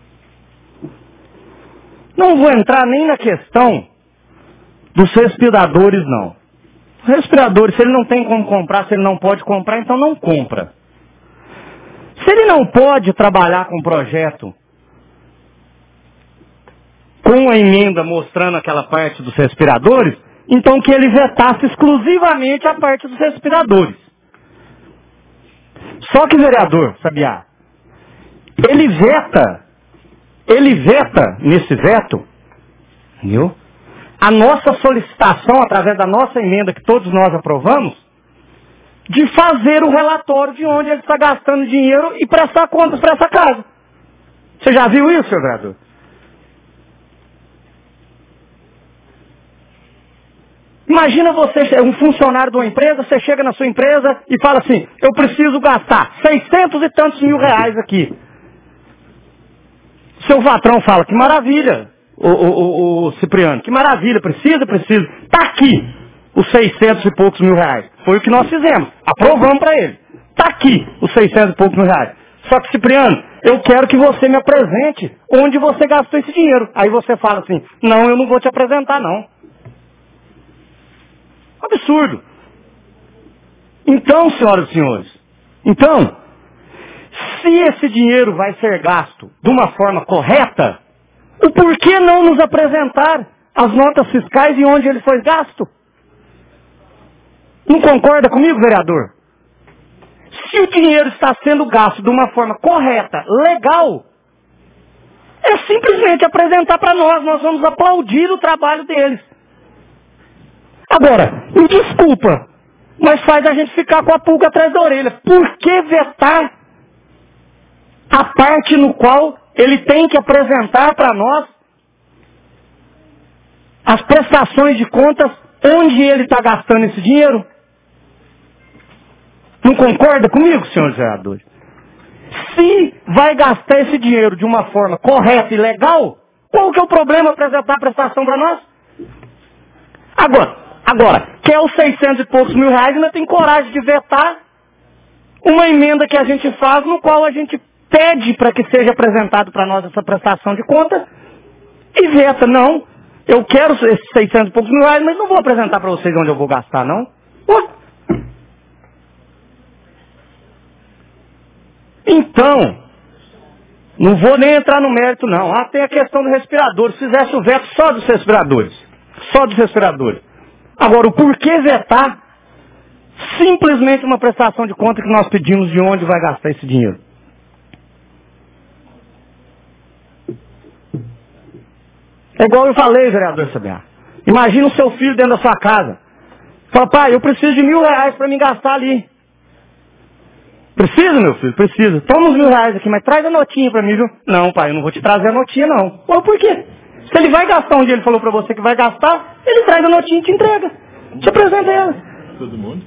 Não vou entrar nem na questão dos respiradores, não. Respiradores, se ele não tem como comprar, se ele não pode comprar, então não compra. Se ele não pode trabalhar com o projeto com a emenda mostrando aquela parte dos respiradores, então que ele vetasse exclusivamente a parte dos respiradores. Só que, vereador Sabiá, ele veta nesse veto, viu? A nossa solicitação, através da nossa emenda que todos nós aprovamos, de fazer o relatório de onde ele está gastando dinheiro e prestar contas para essa casa. Você já viu isso, senhor vereador? Imagina você, um funcionário de uma empresa, você chega na sua empresa e fala assim, eu preciso gastar 600 e tantos mil reais aqui. Seu patrão fala, que maravilha, o Cipriano, que maravilha, precisa. Está aqui os 600 e poucos mil reais. Foi o que nós fizemos, aprovamos para ele. Está aqui os 600 e poucos mil reais. Só que, Cipriano, eu quero que você me apresente onde você gastou esse dinheiro. Aí você fala assim, não, eu não vou te apresentar não. Absurdo. Então, senhoras e senhores, se esse dinheiro vai ser gasto de uma forma correta, o porquê não nos apresentar as notas fiscais e onde ele foi gasto? Não concorda comigo, vereador? Se o dinheiro está sendo gasto de uma forma correta, legal, é simplesmente apresentar para nós vamos aplaudir o trabalho deles. Agora, me desculpa, mas faz a gente ficar com a pulga atrás da orelha. Por que vetar a parte no qual ele tem que apresentar para nós as prestações de contas onde ele está gastando esse dinheiro? Não concorda comigo, senhores vereadores? Se vai gastar esse dinheiro de uma forma correta e legal, qual que é o problema apresentar a prestação para nós? Agora, quer os 600 e poucos mil reais, ainda tem coragem de vetar uma emenda que a gente faz, no qual a gente pede para que seja apresentado para nós essa prestação de conta, e veta, não, eu quero esses 600 e poucos mil reais, mas não vou apresentar para vocês onde eu vou gastar, não. Então, não vou nem entrar no mérito, não. Tem a questão do respirador. Se fizesse o veto só dos respiradores. Agora, o porquê vetar simplesmente uma prestação de conta que nós pedimos de onde vai gastar esse dinheiro? É igual eu falei, vereador Sabiá. Imagina o seu filho dentro da sua casa. Fala, pai, eu preciso de R$1.000 para me gastar ali. Precisa, meu filho? Precisa. Toma uns R$1.000 aqui, mas traz a notinha para mim, viu? Não, pai, eu não vou te trazer a notinha, não. Pô, por quê? Se ele vai gastar onde ele falou para você que vai gastar, ele traz a notinha e te entrega. Te apresenta ela. Todo mundo?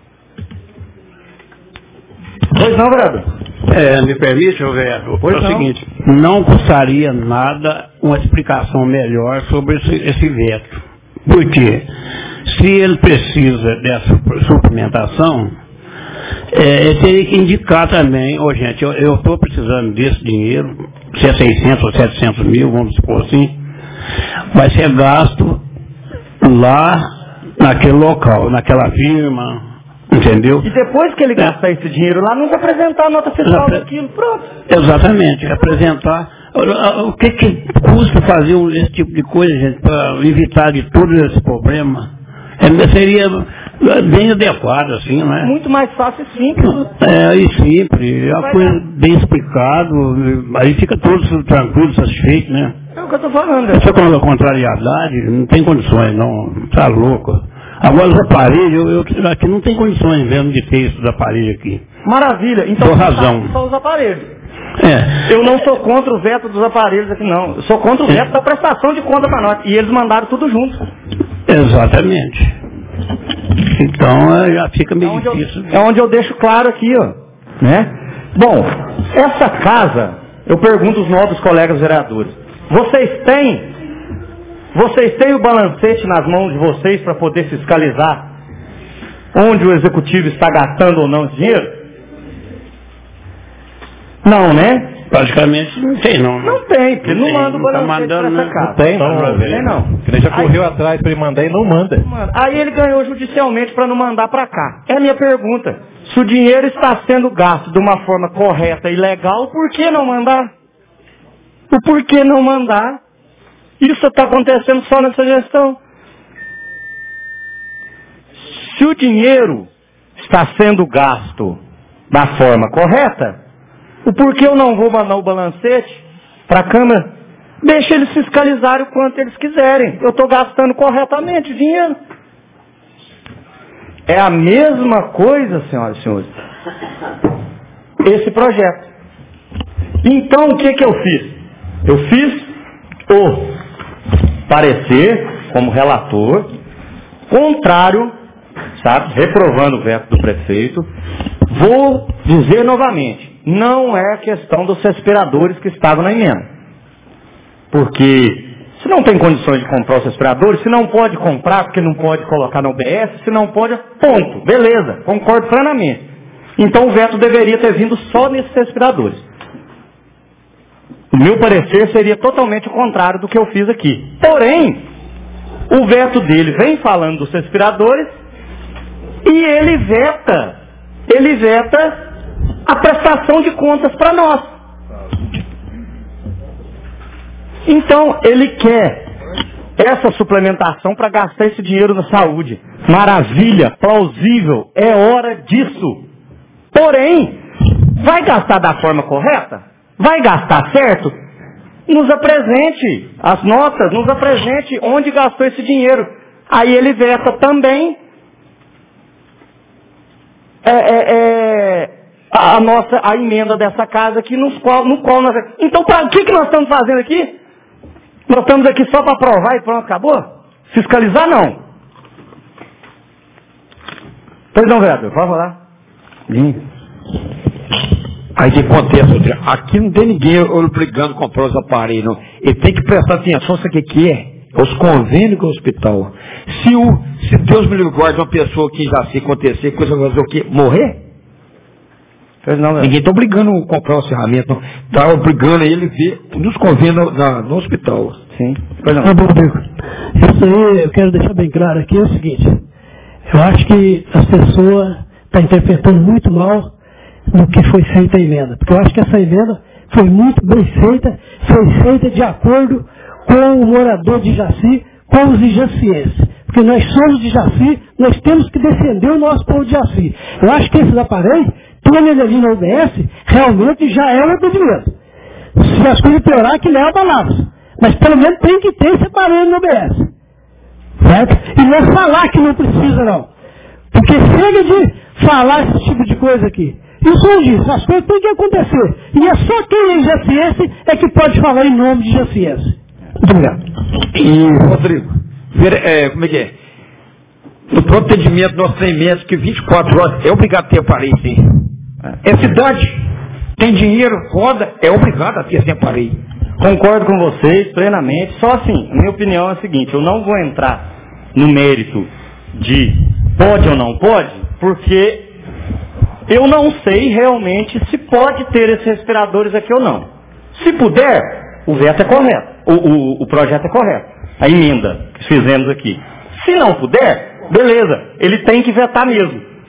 Pois não, vereador? Me permite, vereador? Pois é o não. seguinte, não custaria nada uma explicação melhor sobre esse veto. Por quê? Se ele precisa dessa suplementação, ele teria que indicar também, gente, eu estou precisando desse dinheiro, se é 600 ou 700 mil, vamos supor assim, vai ser gasto lá naquele local, naquela firma, Entendeu? E depois que ele gastar esse dinheiro lá, nos apresentar a nota fiscal daquilo, pronto. Exatamente, apresentar. O que custa fazer esse tipo de coisa, gente, para evitar de todo esse problema? Seria bem adequado, assim, não é? Muito mais fácil e simples. E simples, é uma coisa bem explicado, aí fica todos tranquilos, satisfeitos, né? É o que eu estou falando. Essa contrariedade não tem condições, não, tá louco. Agora os aparelhos, eu aqui não tem condições mesmo de ter isso dos aparelhos aqui. Maravilha, então só os aparelhos. Eu não sou contra o veto dos aparelhos aqui, não. Eu sou contra o veto da prestação de conta para nós. E eles mandaram tudo junto. Exatamente. Então já fica meio difícil. É onde eu deixo claro aqui, ó. Né? Bom, essa casa, eu pergunto aos novos colegas vereadores, vocês têm o balancete nas mãos de vocês para poder fiscalizar onde o executivo está gastando ou não esse dinheiro? Não, né? Praticamente não tem, não. Não tem, porque não manda o balancete para essa casa. Não tem, não. Ele já correu atrás para ele mandar e não manda. Aí ele ganhou judicialmente para não mandar para cá. É a minha pergunta. Se o dinheiro está sendo gasto de uma forma correta e legal, por que não mandar? O porquê não mandar? Isso está acontecendo só nessa gestão. Se o dinheiro está sendo gasto da forma correta, o porquê eu não vou mandar o balancete para a Câmara? Deixa eles fiscalizarem o quanto eles quiserem. Eu estou gastando corretamente o dinheiro. É a mesma coisa, senhoras e senhores, esse projeto. Então, o que eu fiz? Eu fiz o parecer como relator, contrário, sabe, reprovando o veto do prefeito. Vou dizer novamente, não é questão dos respiradores que estavam na emenda. Porque se não tem condições de comprar os respiradores, se não pode comprar porque não pode colocar na UBS, se não pode, ponto, beleza, concordo plenamente. Então o veto deveria ter vindo só nesses respiradores. O meu parecer seria totalmente o contrário do que eu fiz aqui. Porém, o veto dele vem falando dos respiradores e ele veta a prestação de contas para nós. Então, ele quer essa suplementação para gastar esse dinheiro na saúde. Maravilha, plausível, é hora disso. Porém, vai gastar da forma correta? Vai gastar certo? Nos apresente as notas, nos apresente onde gastou esse dinheiro. Aí ele veta também a emenda dessa casa aqui, no qual nós... Então, o que nós estamos fazendo aqui? Nós estamos aqui só para aprovar e pronto, acabou? Fiscalizar, não. Pois não, vereador, pode falar. Aí o que acontece, André? Aqui não tem ninguém obrigando a comprar os aparelhos, não. Ele tem que prestar atenção, sabe o que é? Os convênios com o hospital. Se Deus me livre, guarde uma pessoa que já se acontecer, coisa vai fazer o quê? Morrer? Não, ninguém está obrigando a comprar os ferramentas, não. Está obrigando ele a ver nos convênios no hospital. Sim. Rodrigo, isso aí eu quero deixar bem claro aqui, é o seguinte. Eu acho que as pessoas estão interpretando muito mal no que foi feita a emenda. Porque eu acho que essa emenda foi muito bem feita, foi feita de acordo com o morador de Jaci, com os ijacienses. Porque nós somos de Jaci, nós temos que defender o nosso povo de Jaci. Eu acho que esses aparelhos, tendo ele ali na UBS, realmente já é um atendimento. Se as coisas piorar, que leva palavras. Mas pelo menos tem que ter esse aparelho na UBS. Certo? E não é falar que não precisa, não. Porque chega de falar esse tipo de coisa aqui. E o senhor diz, as coisas têm que acontecer. E é só quem é jaciense é que pode falar em nome de jaciense. Muito obrigado. E, Rodrigo, como é que é? No próprio atendimento, nós temos médicos que 24 horas é obrigado a ter aparelho, sim. É cidade. Tem dinheiro, roda, é obrigado a ter esse aparelho. Concordo com vocês plenamente. Só assim, minha opinião é a seguinte, eu não vou entrar no mérito de pode ou não pode, porque eu não sei realmente se pode ter esses respiradores aqui ou não. Se puder, o veto é correto. O projeto é correto. A emenda que fizemos aqui. Se não puder, beleza, ele tem que vetar mesmo.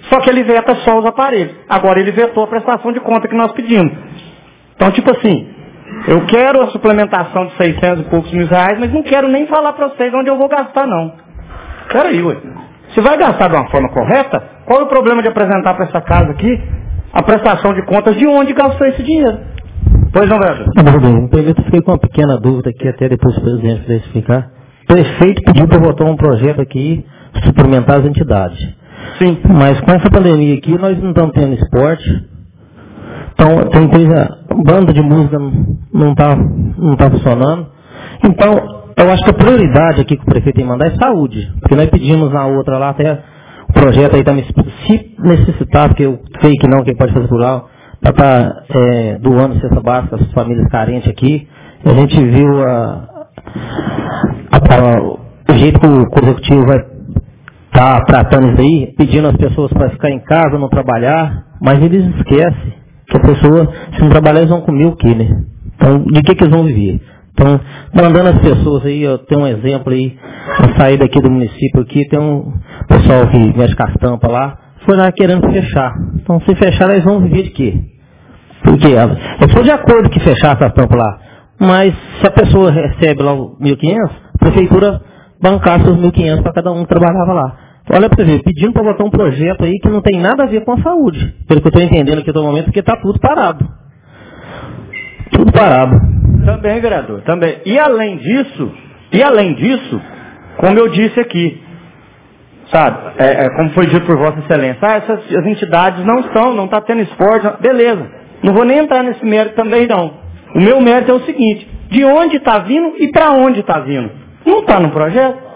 só que ele veta só os aparelhos. Agora ele vetou a prestação de conta que nós pedimos. Então, tipo assim, eu quero a suplementação de 600 e poucos mil reais, mas não quero nem falar para vocês onde eu vou gastar, não. Peraí, ué. Se vai gastar de uma forma correta, qual é o problema de apresentar para essa casa aqui a prestação de contas de onde gastou esse dinheiro? Pois não, vereador? Eu fiquei com uma pequena dúvida aqui, até depois o presidente vai explicar. O prefeito pediu para votar um projeto aqui, suplementar as entidades. Sim. Mas com essa pandemia aqui, nós não estamos tendo esporte. Então, a banda de música não tá funcionando. Então, eu acho que a prioridade aqui que o prefeito tem que mandar é saúde. Porque nós pedimos na outra lá, até o projeto aí também, se necessitar, porque eu sei que não, quem pode fazer por lá, para estar doando cesta básica às famílias carentes aqui. A gente viu o jeito que o executivo vai estar tratando isso aí, pedindo às pessoas para ficar em casa, não trabalhar, mas eles esquecem que a pessoa, se não trabalhar, eles vão comer o quê, né? Então, de que eles vão viver? Então, mandando as pessoas aí, eu tenho um exemplo aí, na saída aqui do município aqui, tem um pessoal que mexe com as tampas lá, foi lá querendo fechar. Então, se fechar, eles vão viver de quê? Porque eu estou de acordo que fechar essas tampas lá, mas se a pessoa recebe lá os 1.500, a prefeitura bancasse os 1.500 para cada um que trabalhava lá. Olha para você ver, pedindo para botar um projeto aí que não tem nada a ver com a saúde, pelo que eu estou entendendo aqui no momento, porque está tudo parado. Tudo parado. Também, vereador, também. E além disso, como eu disse aqui, sabe, como foi dito por Vossa Excelência, as entidades não está tendo esporte, beleza, não vou nem entrar nesse mérito também não. O meu mérito é o seguinte, de onde está vindo e para onde está vindo. Não está no projeto.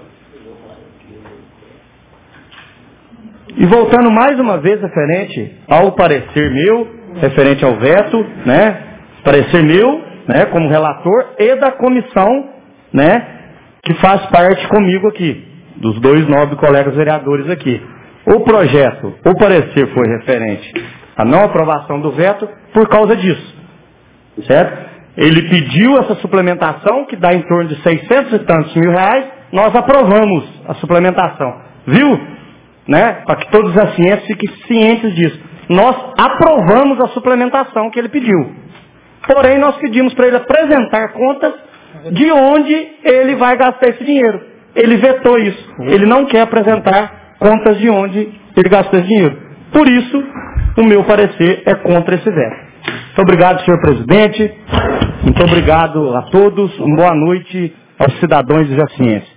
E voltando mais uma vez referente ao parecer meu, referente ao veto, né, parecer meu, né, como relator e da comissão, né, que faz parte comigo aqui, dos dois nobres colegas vereadores aqui. O projeto, o parecer foi referente à não aprovação do veto por causa disso, certo? Ele pediu essa suplementação, que dá em torno de 600 e tantos mil reais, nós aprovamos a suplementação, viu? Né? Para que todos os cientes fiquem cientes disso. Nós aprovamos a suplementação que ele pediu. Porém, nós pedimos para ele apresentar contas de onde ele vai gastar esse dinheiro. Ele vetou isso. Ele não quer apresentar contas de onde ele gastou esse dinheiro. Por isso, o meu parecer é contra esse veto. Muito obrigado, senhor presidente. Muito obrigado a todos. Uma boa noite aos cidadãos de Jaciense.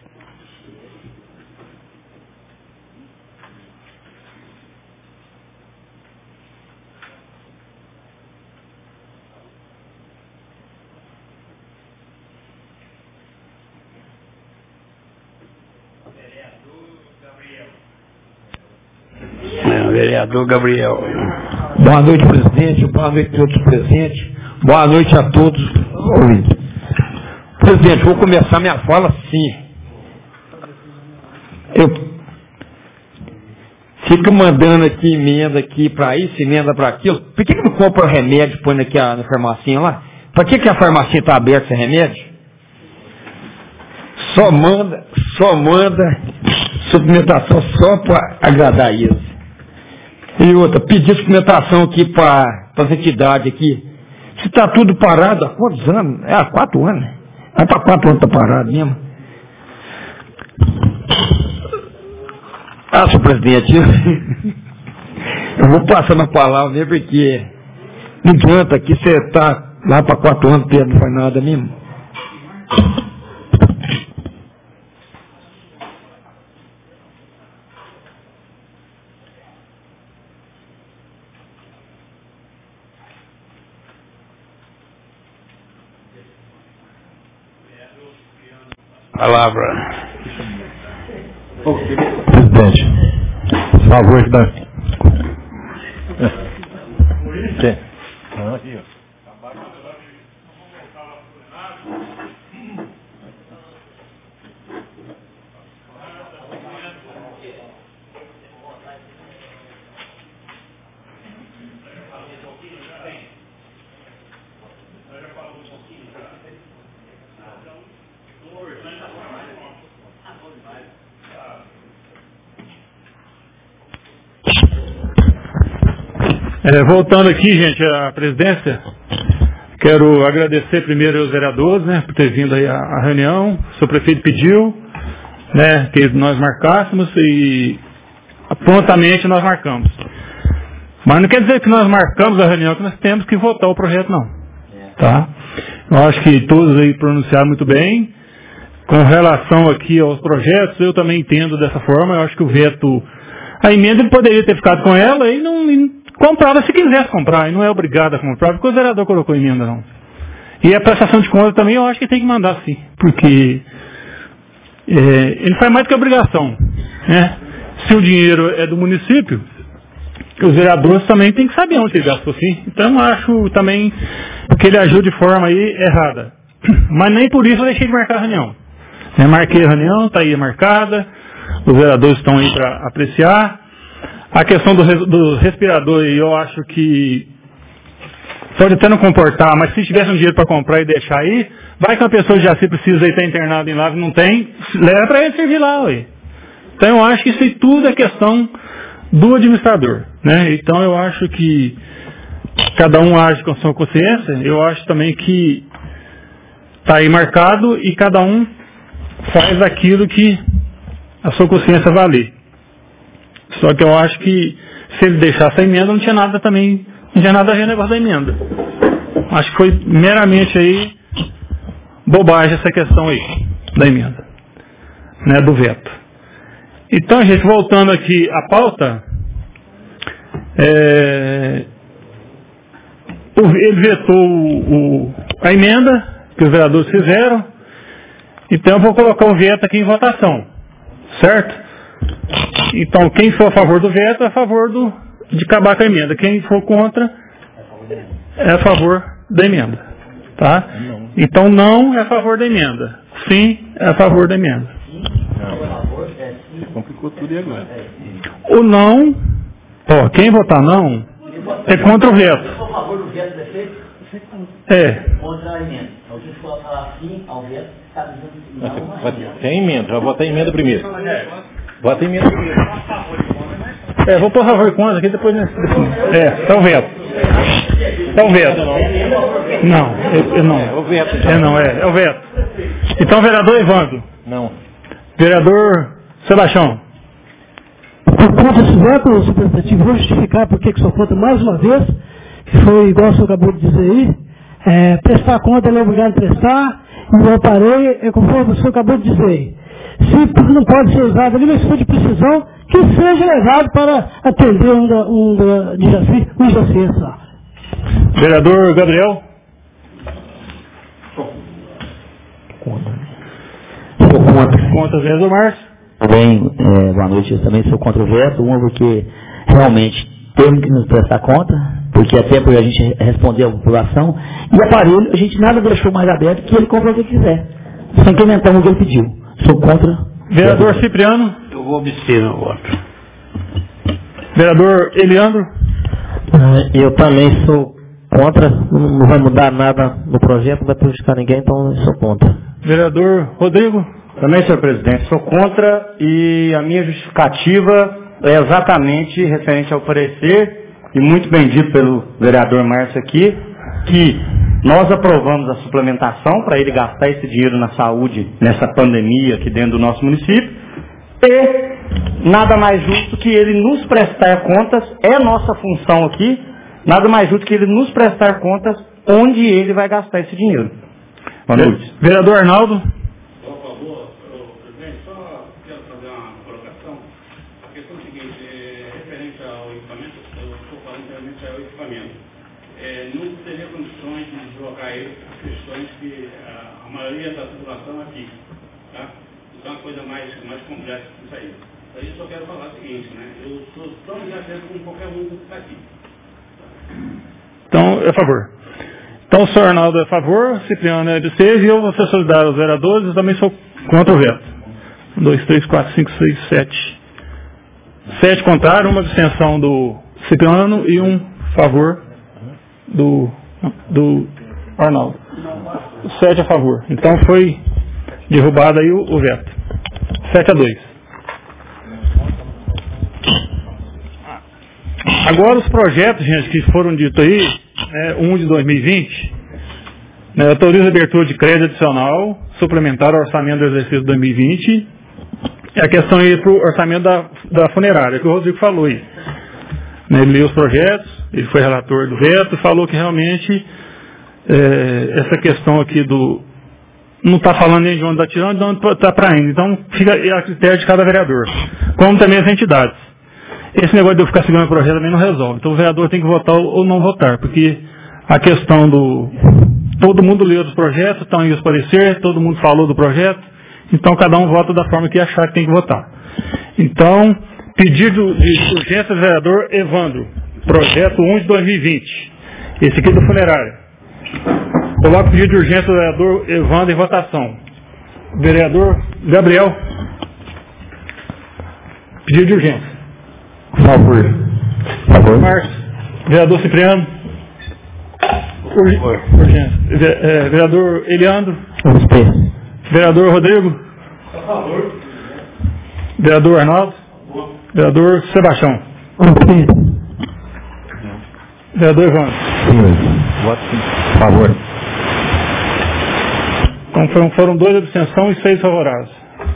Vereador Gabriel. Boa noite, presidente. Boa noite a todos os presentes. Boa noite a todos os ouvintes. Presidente, vou começar minha fala assim. Eu fico mandando aqui emenda aqui para isso, emenda para aquilo. Por que não compra remédio e põe aqui na farmacinha lá? Para que a farmacinha está aberta sem remédio? Só manda suplementação só para agradar isso. E outra, pedir suplementação aqui para as entidades aqui. Se está tudo parado, há quantos anos? Há 4 anos. Vai para 4 anos está parado mesmo. Senhor presidente, eu vou passando a palavra mesmo porque não adianta aqui você está lá para 4 anos não faz nada mesmo. Palavra. Presidente, por favor, que dá. Aqui, ó. Voltando aqui, gente, à presidência, quero agradecer primeiro aos vereadores, né, por ter vindo aí à reunião. O senhor prefeito pediu, né, que nós marcássemos e prontamente nós marcamos. Mas não quer dizer que nós marcamos a reunião que nós temos que votar o projeto, não. Tá? Eu acho que todos aí pronunciaram muito bem. Com relação aqui aos projetos, eu também entendo dessa forma. Eu acho que o veto, a emenda ele poderia ter ficado com ela e não comprava se quisesse comprar, e não é obrigado a comprar, porque o vereador colocou emenda, não. E a prestação de conta também eu acho que tem que mandar sim, porque ele faz mais do que obrigação, né? Se o dinheiro é do município, os vereadores também têm que saber onde ele gastou sim. Então eu acho também que ele agiu de forma aí errada. Mas nem por isso eu deixei de marcar a reunião. Eu marquei a reunião, está aí marcada, os vereadores estão aí para apreciar. A questão do respirador, eu acho que pode até não comportar, mas se tivesse um dinheiro para comprar e deixar aí, vai que uma pessoa já se precisa estar internada em lá e não tem, leva para ele servir lá. Ué. Então eu acho que isso aí tudo é questão do administrador, né? Então eu acho que cada um age com sua consciência. Eu acho também que está aí marcado e cada um faz aquilo que a sua consciência valer. Só que eu acho que se ele deixasse a emenda não tinha nada também, não tinha nada a ver no negócio da emenda. Acho que foi meramente aí bobagem essa questão aí da emenda, né, do veto. Então, gente, voltando aqui à pauta, ele vetou a emenda que os vereadores fizeram, então eu vou colocar um veto aqui em votação, certo? Então, quem for a favor do veto é a favor de acabar com a emenda, quem for contra é a favor da emenda, tá? Então, não é a favor da emenda, sim é a favor da emenda. Complicou tudo e agora? O não, quem votar não é contra o veto. Se for a favor do veto defeito, contra a emenda. Então, se for falar sim ao veto, está dizendo tem emenda, vai votar a emenda primeiro. Vota a emenda primeiro. Vou pôr a favor e contra aqui, depois nós definimos. Então veto. Então veto. Não. É o veto. É o veto. Então, vereador Evandro. Não. Vereador Sebastião. Por conta desse veto, senhor presidente, vou justificar porque que sou contra mais uma vez, que foi igual o senhor acabou de dizer aí, prestar conta, ele é obrigado a prestar, e eu parei, conforme o senhor acabou de dizer aí. Se não pode ser usado ali, mas se for de precisão, que seja levado para atender um Jaci lá. Vereador Gabriel. Sou contra. Contra, vereador Márcio. Bem, boa noite, eu também sou contra o veto, porque realmente temos que nos prestar conta, porque até por a gente responder à população, e aparelho a gente nada deixou mais aberto que ele compra o que quiser, só implementamos o que ele pediu. Sou contra. Vereador Cipriano. Eu vou abster no voto. Vereador Eliandro. Eu também sou contra, não vai mudar nada no projeto, não vai prejudicar ninguém, então eu sou contra. Vereador Rodrigo. Também, senhor presidente, sou contra e a minha justificativa é exatamente referente ao parecer, e muito bem dito pelo vereador Márcio aqui, que nós aprovamos a suplementação para ele gastar esse dinheiro na saúde nessa pandemia aqui dentro do nosso município, e nada mais justo que ele nos prestar contas, é nossa função aqui, nada mais justo que ele nos prestar contas onde ele vai gastar esse dinheiro. Boa noite. Vereador Arnaldo. Não teria condições de jogar ele por questões que a maioria da população aqui, tá? Então é uma coisa mais complexa que isso aí. Então eu só quero falar o seguinte, né? Eu sou tão desafiado como qualquer um que está aqui. Então, é a favor. Então o senhor Arnaldo é a favor, Cipriano é de 6, e eu vou ser solidário aos vereadores, eu também sou contra o veto. 1, 2, 3, 4, 5, 6, 7. 7 contrário, uma abstenção do Cipriano e um favor do Arnaldo. 7 a favor. Então foi derrubado aí o veto. 7-2. Agora, os projetos, gente, que foram ditos aí, um de 2020, autoriza a abertura de crédito adicional, suplementar o orçamento do exercício 2020, e a questão aí para o orçamento da funerária, que o Rodrigo falou aí. Ele leu os projetos, ele foi relator do veto, falou que realmente essa questão aqui não está falando nem de onde está tirando, de onde está para indo. Então, fica a critério de cada vereador, como também as entidades. Esse negócio de eu ficar seguindo o projeto também não resolve. Então, o vereador tem que votar ou não votar, porque a questão todo mundo leu os projetos, estão aí os parecer, todo mundo falou do projeto, então cada um vota da forma que achar que tem que votar. Então, pedido de urgência do vereador Evandro, projeto 1 de 2020. Esse aqui é do funerário. Coloco o pedido de urgência do vereador Evandro em votação. Vereador Gabriel. Pedido de urgência. Favor. Márcio. Vereador Cipriano. Urgência. Vereador Eliandro. Vereador Rodrigo. A favor. Vereador Arnaldo. Vereador Sebastião. Vereador Evandro. Voto sim. Favor. Então foram 2 abstenções e 6 favoráveis.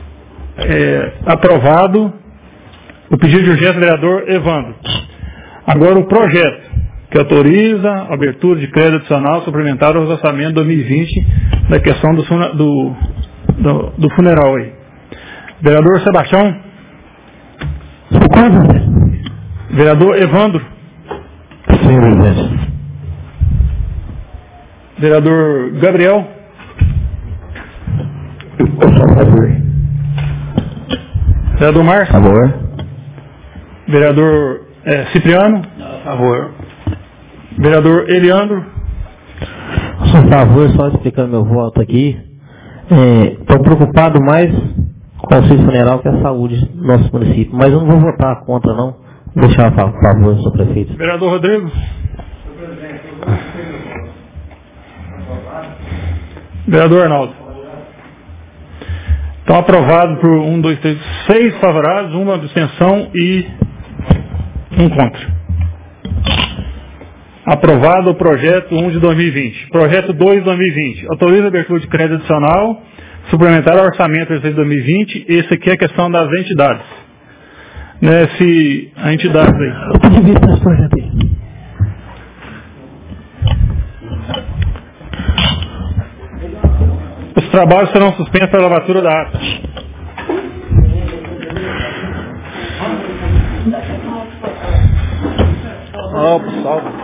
Aprovado o pedido de urgência do vereador Evandro. Agora o projeto que autoriza a abertura de crédito adicional suplementar ao orçamento 2020 da questão do funeral aí. Vereador Sebastião. Vereador Evandro. Sim, presidente. Vereador Gabriel. Vereador Márcio. Favor. Vereador Cipriano. A favor. Vereador Eliandro. Por favor, só explicando meu voto aqui. Estou preocupado mais com o auxílio funeral que a saúde do nosso município, mas eu não vou votar contra, não. Vou deixar a favor, senhor prefeito. Vereador Rodrigo. Vereador Arnaldo. Então, aprovado por 1, 2, 3, 6 favoráveis, 1 abstenção e 1 contra. Aprovado o projeto 1 de 2020. Projeto 2 de 2020. Autoriza a abertura de crédito adicional, suplementar o orçamento de 2020. Esse aqui é a questão das entidades. Se a entidade aí. Eu pedi vista nesse projeto aí. Os trabalhos serão suspensos para a lavatura da ata. Salve.